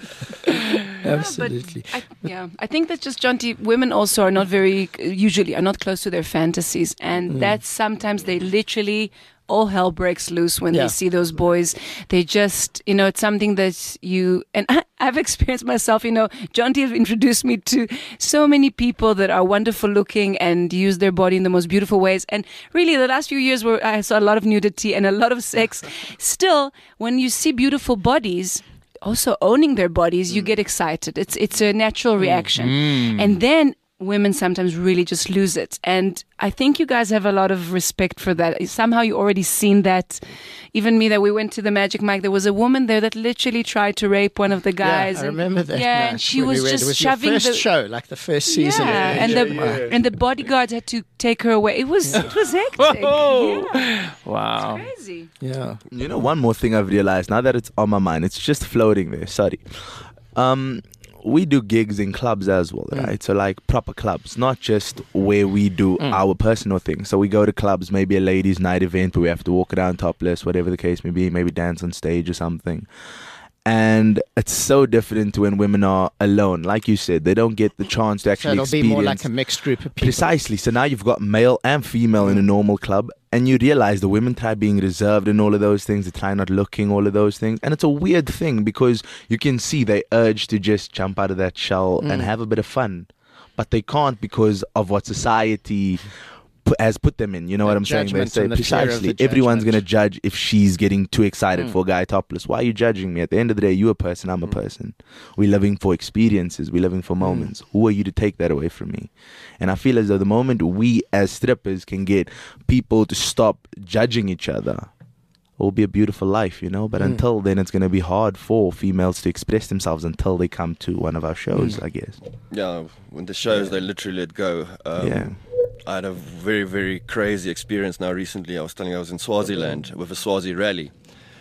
Absolutely. I, yeah, I think that's just jaunty. Women also are not very, usually are not close to their fantasies, and that's sometimes they literally all hell breaks loose when Yeah. they see those boys. They just, you know, it's something that you, and I, I've experienced myself, you know, Jaunty has introduced me to so many people that are wonderful looking and use their body in the most beautiful ways. And really the last few years where I saw a lot of nudity and a lot of sex, still, when you see beautiful bodies, also owning their bodies, you get excited. It's, it's a natural reaction. And then women sometimes really just lose it. And I think you guys have a lot of respect for that. Somehow you already seen that. Even me, that we went to the Magic Mike, there was a woman there that literally tried to rape one of the guys. Yeah, I and- remember that. Yeah, night and she when was we went. just it was shoving your first the show, like the first season. Yeah, and the and the bodyguards had to take her away. It was it was hectic. Whoa. Yeah, Wow. crazy. Yeah. You know, one more thing I've realized now that it's on my mind, it's just floating there. Sorry. Um, we do gigs in clubs as well, Mm. right? So like proper clubs, not just where we do Mm. our personal thing. So we go to clubs, maybe a ladies' night event where we have to walk around topless, whatever the case may be, maybe dance on stage or something. And it's so different when women are alone. Like you said, they don't get the chance to So actually it'll be experience. more like a mixed group of people. Precisely. So now you've got male and female in a normal club, and you realize the women try being reserved and all of those things. They try not looking, all of those things. And it's a weird thing because you can see they urge to just jump out of that shell and Mm. have a bit of fun. But they can't because of what society pu- has put them in. You know The what I'm saying? They judgment say and the fear of precisely. the Everyone's going to judgment. judge if she's getting too excited Mm. for a guy topless. Why are you judging me? At the end of the day, you're a person, I'm a Mm. person. We're living for experiences. We're living for moments. Who are you to take that away from me? And I feel as though the moment we as strippers can get people to stop judging each other, it will be a beautiful life, you know? But Mm. until then, it's going to be hard for females to express themselves until they come to one of our shows, Mm. I guess. Yeah, when the shows, they literally let go. Um, Yeah. I had a very, very crazy experience now recently. I was telling you I was in Swaziland with a Swazi rally.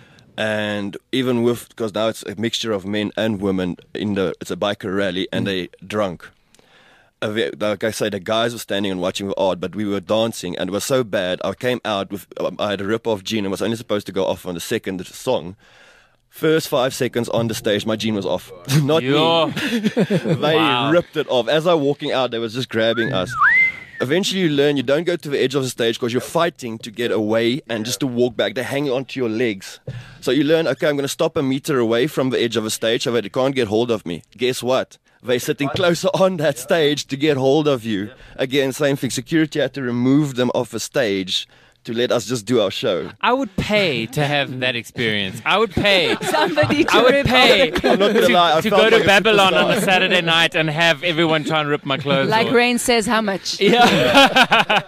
And even with, because now it's a mixture of men and women, in the it's a biker rally, and they drunk. A ve- Like I said, the guys were standing and watching were odd, but we were dancing, and it was so bad. I came out with, um, I had a rip-off jean and was only supposed to go off on the second song. First five seconds on the stage, my jean was off. Not Yo. me. They Wow. ripped it off. As I was walking out, they was just grabbing us. Eventually you learn you don't go to the edge of the stage because you're fighting to get away and just to walk back. They're hanging onto your legs. So you learn, okay, I'm going to stop a meter away from the edge of a stage so that they can't get hold of me. Guess what? They're sitting closer on that stage to get hold of you. Again, same thing. Security had to remove them off the stage to let us just do our show. I would pay to have that experience. I would pay. Somebody to I would rip pay off I'm not gonna to, lie, I to felt go to like a Babylon on superstar. a Saturday night and have everyone try and rip my clothes Like off. Rain says, how much? Yeah.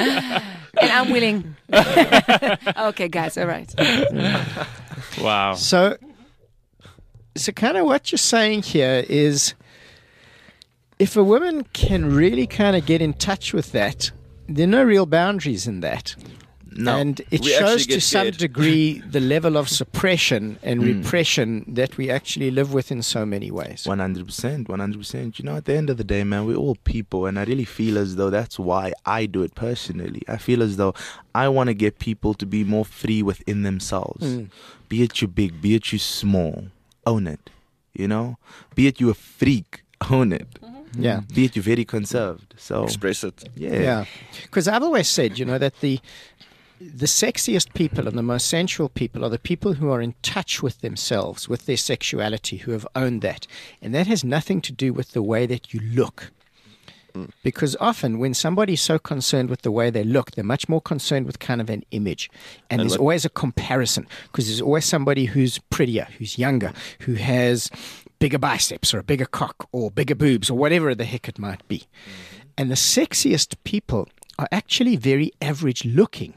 And I'm willing. Okay, guys, all right. Wow. So, so kind of what you're saying here is, if a woman can really kind of get in touch with that, there are no real boundaries in that. No. And it We actually shows to get some scared. degree the level of suppression and Mm. repression that we actually live with in so many ways. one hundred percent, one hundred percent. You know, at the end of the day, man, we're all people, and I really feel as though that's why I do it personally. I feel as though I want to get people to be more free within themselves. Mm. Be it you big, be it you small, own it, you know? Be it you a freak, own it. Yeah. Be it you very conserved. So, Express it. yeah. Yeah. Because I've always said, you know, that the the sexiest people and the most sensual people are the people who are in touch with themselves, with their sexuality, who have owned that. And that has nothing to do with the way that you look. Because often when somebody's so concerned with the way they look, they're much more concerned with kind of an image. And, And there's what- always a comparison, because there's always somebody who's prettier, who's younger, who has bigger biceps or a bigger cock or bigger boobs or whatever the heck it might be. And the sexiest people are actually very average looking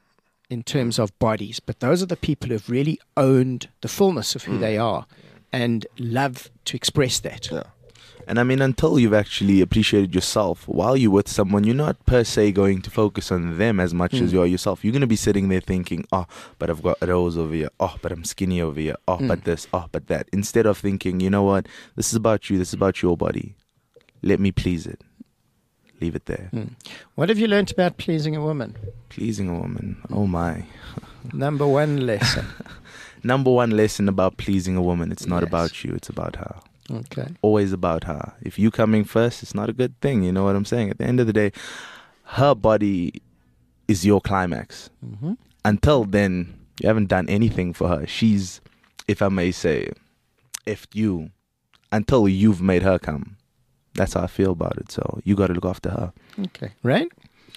in terms of bodies, but those are the people who have really owned the fullness of who they are and love to express that. Yeah. And I mean, until you've actually appreciated yourself while you're with someone, you're not per se going to focus on them as much as you are yourself. You're going to be sitting there thinking, oh, but I've got rolls over here. Oh, but I'm skinny over here. Oh, but this. Oh, but that. Instead of thinking, you know what? This is about you. This is about your body. Let me please it. Leave it there. What have you learnt about pleasing a woman? Pleasing a woman. Oh, my. Number one lesson. Number one lesson about pleasing a woman, it's not Yes. about you. It's about her. Okay. Always about her. If you coming first, it's not a good thing. You know what I'm saying? At the end of the day, her body is your climax. Mm-hmm. Until then, you haven't done anything for her. She's, if I may say, effed you until you've made her come. That's how I feel about it. So you got to look after her. Okay. Right?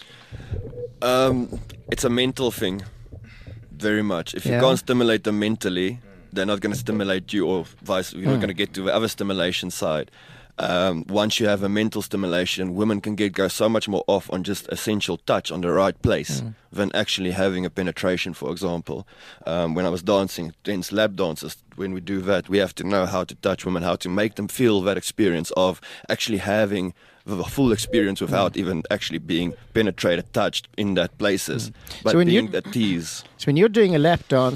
Um, it's a mental thing, very much. If you Yeah. can't stimulate them mentally, they're not going to stimulate you, or vice. You're not Mm. going to get to the other stimulation side. Um, once you have a mental stimulation, women can get go so much more off on just essential touch on the right place Mm. than actually having a penetration. For example, um, when I was dancing, dance lap dances, when we do that, we have to know how to touch women, how to make them feel that experience of actually having the full experience without even actually being penetrated, touched in that places, but So when being you- that tease. So when you're doing a lap dance,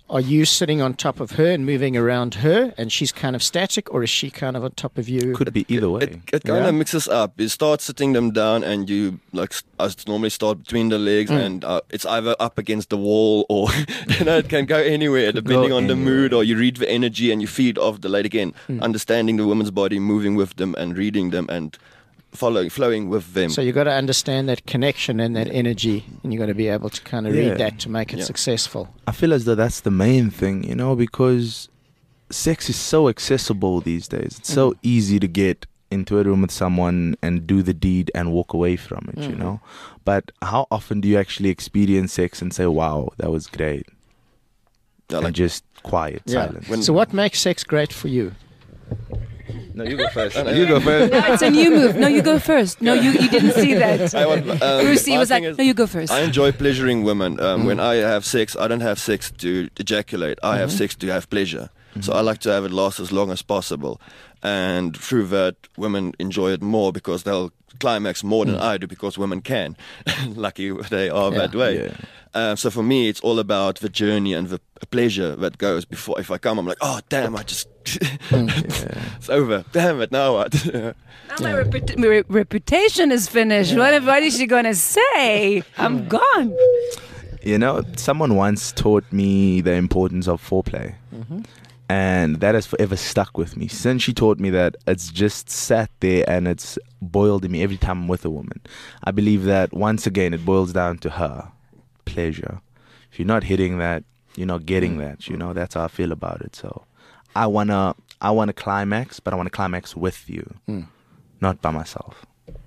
are you sitting on top of her and moving around her, and she's kind of static, or is she kind of on top of you? Could be either way. It, it kind Yeah. of mixes up. You start sitting them down, and you like s- I s- normally start between the legs, Mm. and uh, it's either up against the wall, or you know, it can go anywhere depending Go on the anywhere. mood. Or you read the energy, and you feed off the lady again, Mm. understanding the woman's body, moving with them, and reading them, and following, flowing with them. So you got to understand that connection and that energy, and you got to be able to kind of Yeah. read that to make it Yeah. successful. I feel as though that's the main thing, you know, because sex is so accessible these days. It's so Mm. easy to get into a room with someone and do the deed and walk away from it, you Mhm. know. But how often do you actually experience sex and say, wow, that was great? Yeah, and like, just quiet, Yeah. silence. When- So what makes sex great for you? No, you go first. I know. You go first. No, it's a new move. No, you go first. No, you, you didn't see that. I want, um, Brucey my was like, thing is- no, you go first. I enjoy pleasuring women. Um, Mm. When I have sex, I don't have sex to ejaculate. I have Mhm. sex to have pleasure. So I like to have it last as long as possible. And through that, women enjoy it more because they'll climax more than I do because women can. Lucky they are Yeah. that way. Yeah. Um, so for me, it's all about the journey and the pleasure that goes before. If I come, I'm like, oh, damn, I just... It's over. Damn it, now what? Now my, repu- my re- reputation is finished. What, what is she going to say? I'm gone. You know, someone once taught me the importance of foreplay. Mm-hmm. And that has forever stuck with me. Since she taught me that, it's just sat there and it's boiled in me every time I'm with a woman. I believe that, once again, it boils down to her pleasure. If you're not hitting that, you're not getting that. You know, that's how I feel about it. So I wanna, I wanna climax, but I wanna climax with you, Mm. not by myself.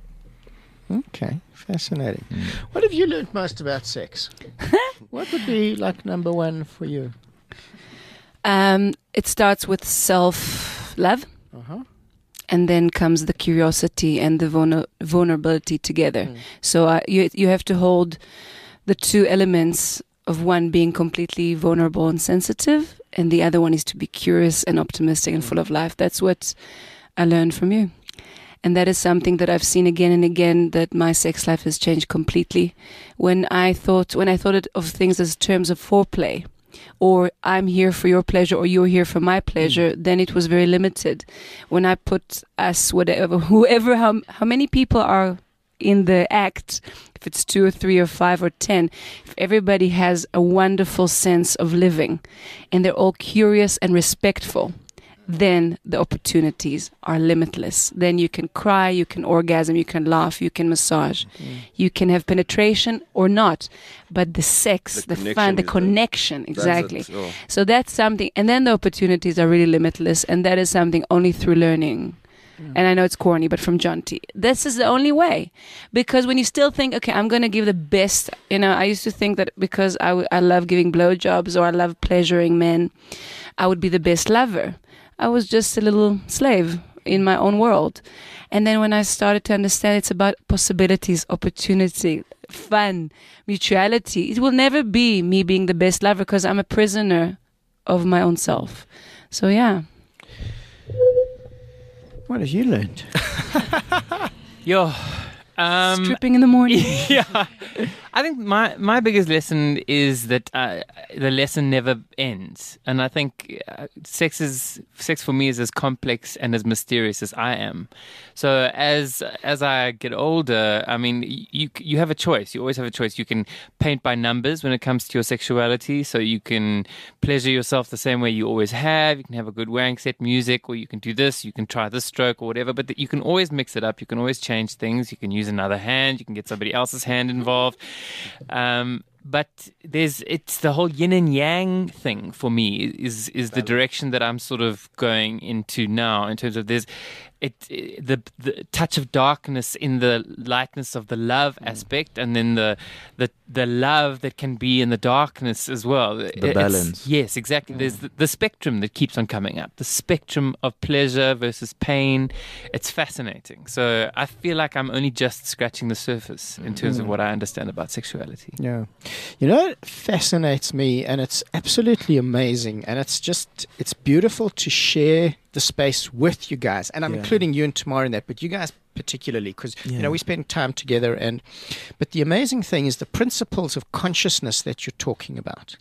Okay, fascinating. What have you learned most about sex? What would be like number one for you? Um, it starts with self-love, Uh-huh. and then comes the curiosity and the vulner- vulnerability together. Mm. So uh, you you have to hold the two elements of one being completely vulnerable and sensitive, and the other one is to be curious and optimistic and full of life. That's what I learned from you. And that is something that I've seen again and again, that my sex life has changed completely. When I thought, when I thought it- of things as terms of foreplay, or I'm here for your pleasure, or you're here for my pleasure, then it was very limited. When I put us, whatever, whoever, how, how many people are in the act, if it's two or three or five or ten, if everybody has a wonderful sense of living and they're all curious and respectful, then the opportunities are limitless. Then you can cry, you can orgasm, you can laugh, you can massage, you can have penetration or not. But the sex, The the, fun, connection the is the- connection, That's exactly. it. Oh. So that's something. And then the opportunities are really limitless. And that is something only through learning. And I know it's corny, but from John T. This is the only way. Because when you still think, okay, I'm going to give the best, you know, I used to think that because I, w- I love giving blowjobs or I love pleasuring men, I would be the best lover. I was just a little slave in my own world. And then when I started to understand it's about possibilities, opportunity, fun, mutuality, it will never be me being the best lover because I'm a prisoner of my own self. So, yeah. What have you learned? Yo, um, Stripping in the morning. yeah, I think my my biggest lesson is that uh, the lesson never ends, and I think uh, sex is sex for me is as complex and as mysterious as I am. So as as I get older, I mean, you you have a choice. You always have a choice. You can paint by numbers when it comes to your sexuality, so you can pleasure yourself the same way you always have. You can have a good wank, set music, or you can do this. You can try this stroke or whatever. But you can always mix it up. You can always change things. You can use another hand. You can get somebody else's hand involved. Um, but there's it's the whole yin and yang thing for me is is the direction that I'm sort of going into now in terms of there's it, it the the touch of darkness in the lightness of the love aspect, and then the the the love that can be in the darkness as well. The It's- balance. Yes, exactly. There's the, the spectrum that keeps on coming up. The spectrum of pleasure versus pain. It's fascinating. So I feel like I'm only just scratching the surface in terms of what I understand about sexuality. Yeah. You know, it fascinates me, and it's absolutely amazing, and it's just, it's beautiful to share the space with you guys, and I'm Yeah. including you and Tamara in that, but you guys particularly, because, you Yeah. know, we spend time together, and, but the amazing thing is the principles of consciousness that you're talking about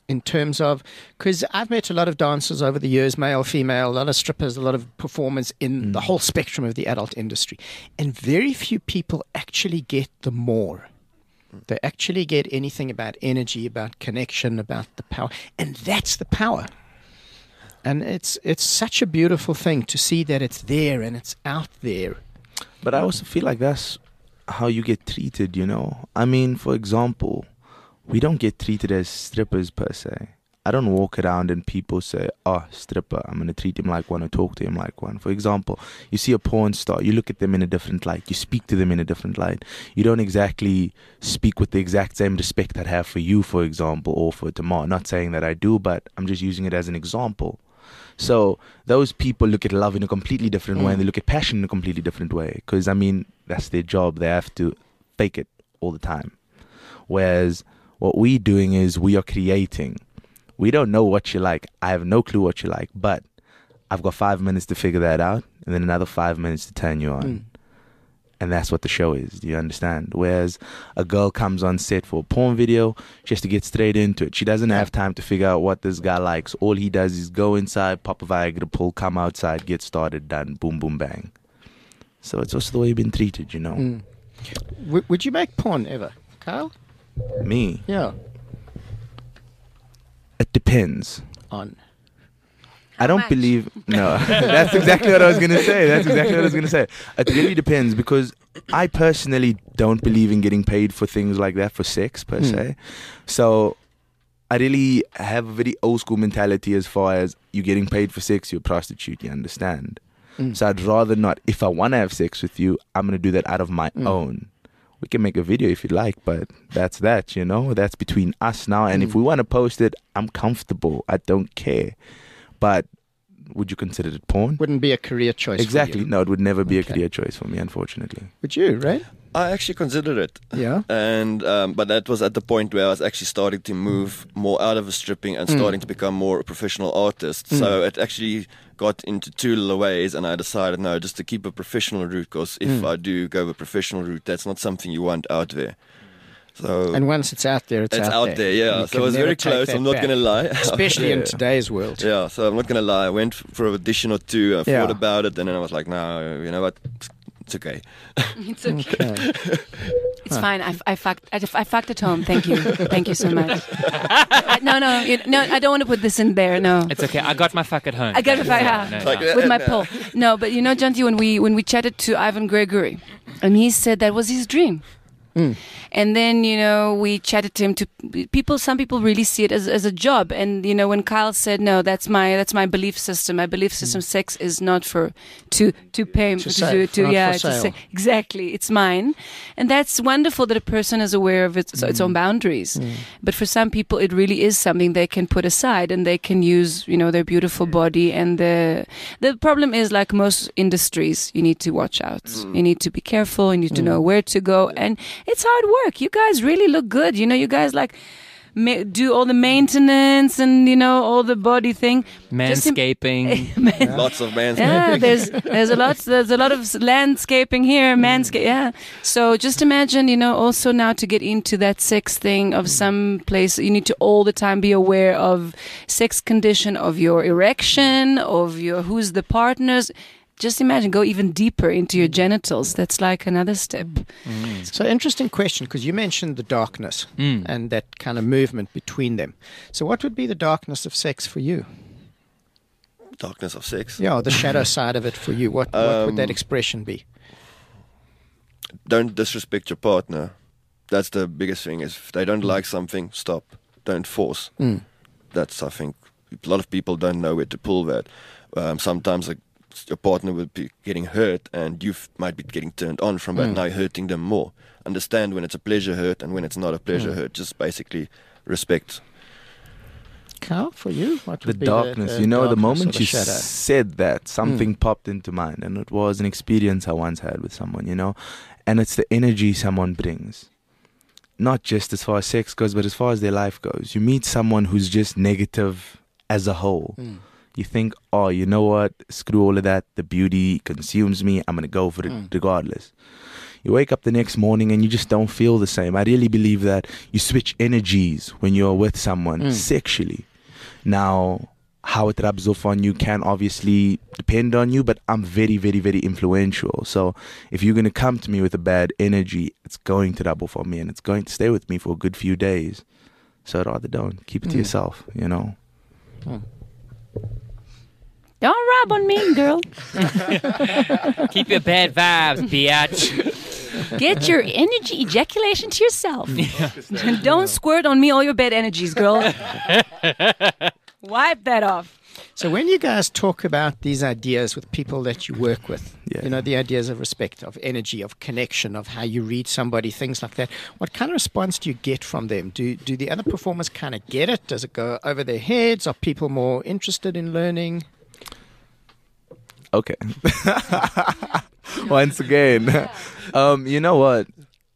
in terms of, because I've met a lot of dancers over the years, male, female, a lot of strippers, a lot of performers in the whole spectrum of the adult industry. And very few people actually get the more. They actually get anything about energy, about connection, about the power. And that's the power. And it's it's such a beautiful thing to see that it's there and it's out there. But I also feel like that's how you get treated, you know. I mean, for example, we don't get treated as strippers per se. I don't walk around and people say, oh, stripper, I'm going to treat him like one or talk to him like one. For example, you see a porn star, you look at them in a different light. You speak to them in a different light. You don't exactly speak with the exact same respect I'd have for you, for example, or for Tamar. Not saying that I do, but I'm just using it as an example. So those people look at love in a completely different mm. way, and they look at passion in a completely different way. Because, I mean, that's their job. They have to fake it all the time. Whereas what we're doing is we are creating. We don't know what you like. I have no clue what you like, but I've got five minutes to figure that out, and then another five minutes to turn you on. Mm. And that's what the show is. Do you understand? Whereas a girl comes on set for a porn video, she has to get straight into it. She doesn't have time to figure out what this guy likes. All he does is go inside, pop a Viagra pill, come outside, get started, done, boom, boom, bang. So it's also the way you've been treated, you know. Mm. W- would you make porn ever, Kyle? Me? Yeah. It depends. On? I don't much? believe... No, that's exactly what I was going to say. That's exactly what I was going to say. It really depends, because I personally don't believe in getting paid for things like that, for sex per mm. se. So I really have a very old school mentality as far as you getting paid for sex, you're a prostitute, you understand? Mm. So I'd rather not. If I want to have sex with you, I'm going to do that out of my mm. own. We can make a video if you like, but that's that, you know? That's between us now. And mm. if we want to post it, I'm comfortable. I don't care. But would you consider it porn? Wouldn't be a career choice Exactly. for you. No, it would never be Okay. a career choice for me, unfortunately. Would you, right? I actually considered it. Yeah. And um, but that was at the point where I was actually starting to move more out of stripping and Mm. starting to become more a professional artist. Mm. So it actually got into two little ways, and I decided no, just to keep a professional route, because if Mm. I do go a professional route, that's not something you want out there. So And once it's out there, it's, it's out, out there, yeah. You So can it was never very take close. that I'm not back. going to lie. Especially in Yeah. today's world. Yeah, so I'm not going to lie. I went for an audition or two. I Yeah. thought about it, and then I was like, no, you know what? It's okay. It's okay. Okay. It's fine. I, I fucked. I, I fucked at home. Thank you. Thank you so much. I, no, no, you, no. I don't want to put this in there. No. It's okay. I got my fuck at home. I got my fuck, Yeah, yeah. no, Like no. that. With my pill. No, but you know, Janti, when we when we chatted to Ivan Gregory, and he said that was his dream. Mm. And then, you know, we chatted to him. To people, some people really see it as as a job. And you know, when Kyle said, "No, that's my that's my belief system. My belief system, sex is not for to to pay To to, sell, do to not yeah for to sale. say exactly. It's mine, and that's wonderful that a person is aware of its its own boundaries. But for some people, it really is something they can put aside, and they can use, you know, their beautiful body. And the the problem is, like most industries, you need to watch out. You need to be careful. You need to know where to go, and it's hard work. You guys really look good. You know, you guys like ma- do all the maintenance and, you know, all the body thing. Just im- Manscaping. Lots of man. yeah, there's there's a lot there's a lot of landscaping here, manscape. Yeah, so just imagine, you know, also now to get into that sex thing of some place, you need to all the time be aware of sex condition, of your erection, of your who's the partners. Just imagine, go even deeper into your genitals. That's like another step. So interesting question, because you mentioned the darkness Mm. and that kind of movement between them. So what would be the darkness of sex for you? Darkness of sex. Yeah, the shadow side of it for you. What, what would that Um, expression be? Don't disrespect your partner. That's the biggest thing. Is if they don't like something, stop. Don't force. Mm. That's, I think, a lot of people don't know where to pull that. Um, sometimes like, your partner will be getting hurt, and you f- might be getting turned on from that. Mm. Now you're hurting them more. Understand when it's a pleasure hurt and when it's not a pleasure Mm. hurt. Just basically respect. Carl, for you? What The would be darkness. the you know, the darkness or moment the you shadow? said that, something popped into mind, and it was an experience I once had with someone, you know, and it's the energy someone brings. Not just as far as sex goes, but as far as their life goes. You meet someone who's just negative as a whole. Mm. You think, oh, you know what? Screw all of that. The beauty consumes me. I'm going to go for it Mm. regardless. you wake up the next morning and you just don't feel the same. I really believe that you switch energies when you're with someone mm. sexually. Now, how it rubs off on you can obviously depend on you, but I'm very, very, very influential. So if you're going to come to me with a bad energy, it's going to rub off on me and it's going to stay with me for a good few days. So I'd rather don't. Keep it mm. to yourself, you know. Mm. Don't rub on me, girl. Keep your bad vibes, bitch. Get your energy ejaculation to yourself. Yeah. Don't squirt on me all your bad energies, girl. Wipe that off. So when you guys talk about these ideas with people that you work with, yeah. you know, the ideas of respect, of energy, of connection, of how you read somebody, things like that, what kind of response do you get from them? Do do the other performers kind of get it? Does it go over their heads? Are people more interested in learning? Okay. Once again, um, you know what?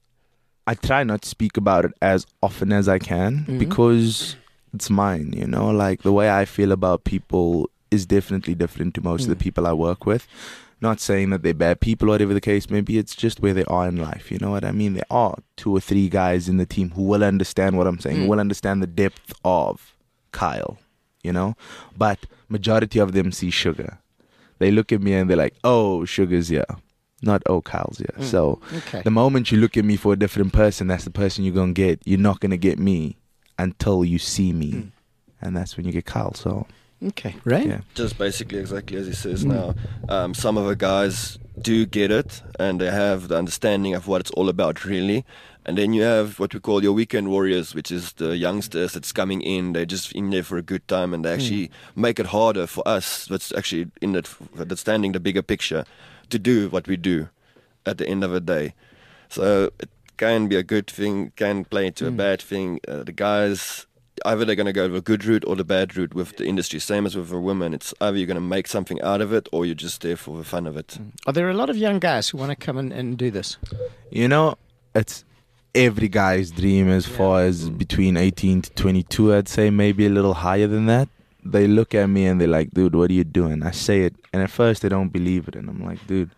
I try not to speak about it as often as I can mm-hmm. because it's mine, you know? Like, the way I feel about people is definitely different to most mm. of the people I work with. Not saying that they're bad people or whatever the case may be. It's just where they are in life, you know what I mean? There are two or three guys in the team who will understand what I'm saying, mm. who will understand the depth of Kyle, you know? But majority of them see Sugar. They look at me and they're like, oh, Sugar's here. Not, oh, Kyle's here. Mm. So okay. the moment you look at me for a different person, that's the person you're going to get. You're not going to get me until you see me. Mm. And that's when you get Kyle. So, okay, right? Yeah. Just basically exactly as he says mm. now. Um, some of the guys do get it and they have the understanding of what it's all about, really. And then you have what we call your weekend warriors, which is the youngsters that's coming in. They're just in there for a good time, and they actually mm. make it harder for us, that's actually in that, understanding the bigger picture, to do what we do at the end of the day. So it can be a good thing, can play into mm. a bad thing. Uh, the guys, either they're going to go the good route or the bad route with the industry. Same as with a woman. It's either you're going to make something out of it or you're just there for the fun of it. Mm. Are there a lot of young guys who want to come in and do this? You know, it's every guy's dream as yeah. far as between eighteen to twenty-two, I'd say, maybe a little higher than that. They look at me and they're like, dude, what are you doing? I say it, and at first they don't believe it, and I'm like, dude,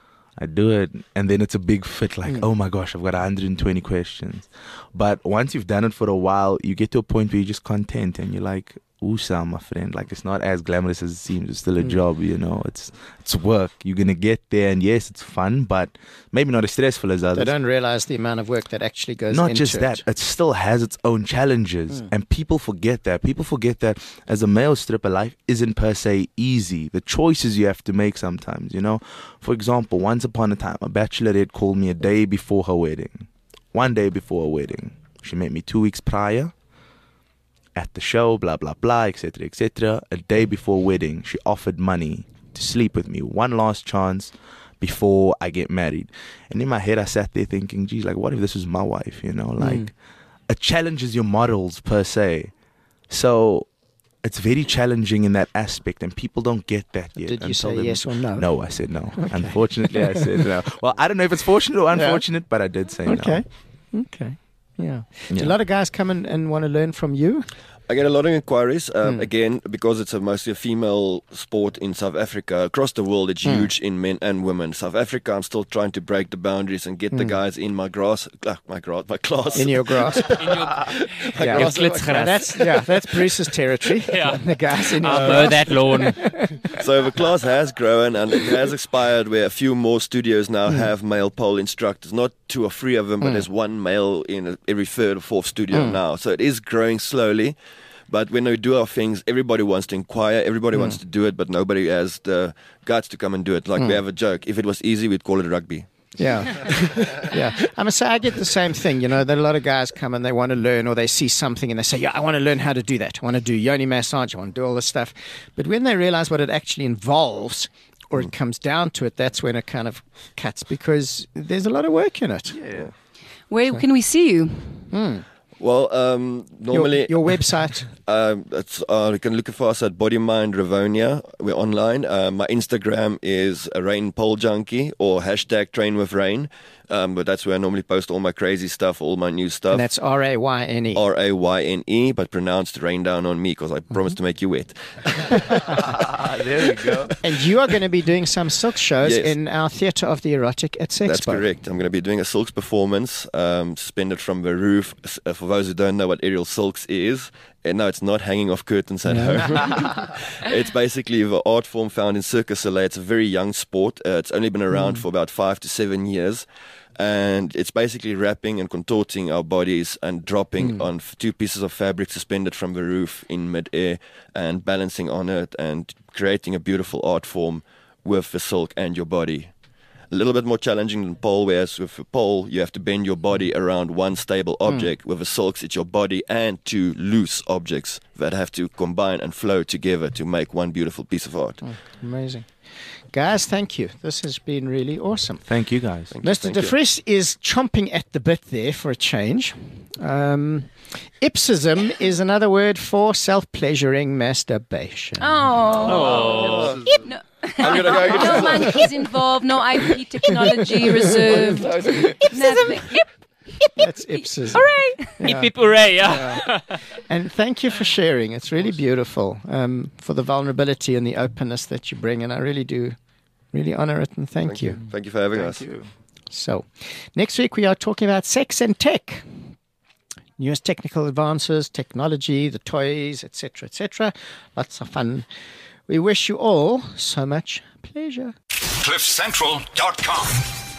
I do it. And then it's a big fit, like, mm. oh my gosh, I've got one hundred twenty questions. But once you've done it for a while, you get to a point where you're just content, and you're like, Usa, my friend, like, it's not as glamorous as it seems. It's still a mm. job, you know. It's it's work. You're gonna get there, and yes, it's fun, but maybe not as stressful as others. They don't realize the amount of work that actually goes not into just it. that, it still has its own challenges, mm. and people forget that. People forget that as a male stripper, life isn't per se easy. The choices you have to make sometimes, you know. For example, once upon a time, a bachelorette called me a day before her wedding. One day before her wedding. She met me two weeks prior at the show, blah, blah, blah, et cetera, et cetera. A day before wedding, she offered money to sleep with me. One last chance before I get married. And in my head, I sat there thinking, geez, like, what if this was my wife, you know? Like, mm. it challenges your morals, per se. So it's very challenging in that aspect, and people don't get that yet. Did you say them, yes or no? No, I said no. Okay. Unfortunately, I said no. Well, I don't know if it's fortunate or unfortunate, yeah. but I did say okay. no. Okay, okay. Yeah. yeah. Do a lot of guys come in and want to learn from you? I get a lot of inquiries. Um, Mm. Again, because it's a mostly a female sport in South Africa. Across the world, it's Mm. huge in men and women. South Africa, I'm still trying to break the boundaries and get the Mm. guys in my grass, uh, my grass, my class. In your grasp. In your, yeah. your glitsgras. That's, yeah, that's Bruce's territory. Yeah. The guys in your I'll mow that lawn. So the class has grown and it has expired where a few more studios now Mm. have male pole instructors. Not two or three of them, but Mm. there's one male in every third or fourth studio Mm. now. So it is growing slowly. But when we do our things, everybody wants to inquire, everybody Mm. wants to do it, but nobody has the guts to come and do it. Like Mm. we have a joke, if it was easy, we'd call it rugby. Yeah. yeah. I must say, I get the same thing. You know, that a lot of guys come and they want to learn, or they see something and they say, yeah, I want to learn how to do that. I want to do yoni massage. I want to do all this stuff. But when they realize what it actually involves, or it comes down to it, that's when it kind of cuts, because there's a lot of work in it. Yeah. Where can we see you? Mm. Well, um, normally... Your, your website? Um, it's, uh, you can look for us at Body Mind Rivonia. We're online. Uh, my Instagram is Rain Pole Junkie or hashtag Train with Rain. um, but that's where I normally post all my crazy stuff, all my new stuff. And that's R A Y N E. R A Y N E, but pronounced rain down on me because I promised to make you wet. There we go. And you are going to be doing some silk shows Yes. in our Theatre of the Erotic at Sexpo. That's correct. I'm going to be doing a silks performance, um, suspended from the roof. S- uh, For those who don't know what aerial silks is, and no, it's not hanging off curtains at home. It's basically the art form found in Circus Soleil. It's a very young sport. Uh, it's only been around for about five to seven years. And it's basically wrapping and contorting our bodies and dropping on f- two pieces of fabric suspended from the roof in midair and balancing on it and creating a beautiful art form with the silk and your body. A little bit more challenging than pole, whereas with a pole you have to bend your body around one stable object. With the silks, it's your body and two loose objects that have to combine and flow together to make one beautiful piece of art. Oh, amazing. Guys, thank you. This has been really awesome. Thank you, guys. Thank you, Mister thank De you. Vries is chomping at the bit there for a change. Um, ipsism is another word for self-pleasuring masturbation. Oh. Ip- no. I'm gonna go get No some- monkeys involved, no I P technology reserved. Nothing. Ip, That's ipsism. hooray! Hip, hip, hooray, yeah. And thank you for sharing. It's really beautiful, um, for the vulnerability and the openness that you bring. And I really do really honor it and thank, Thank you. you. Thank you for having us. So, next week we are talking about sex and tech. Newest technical advances, technology, the toys, et cetera, et cetera. Lots of fun. We wish you all so much pleasure. cliff central dot com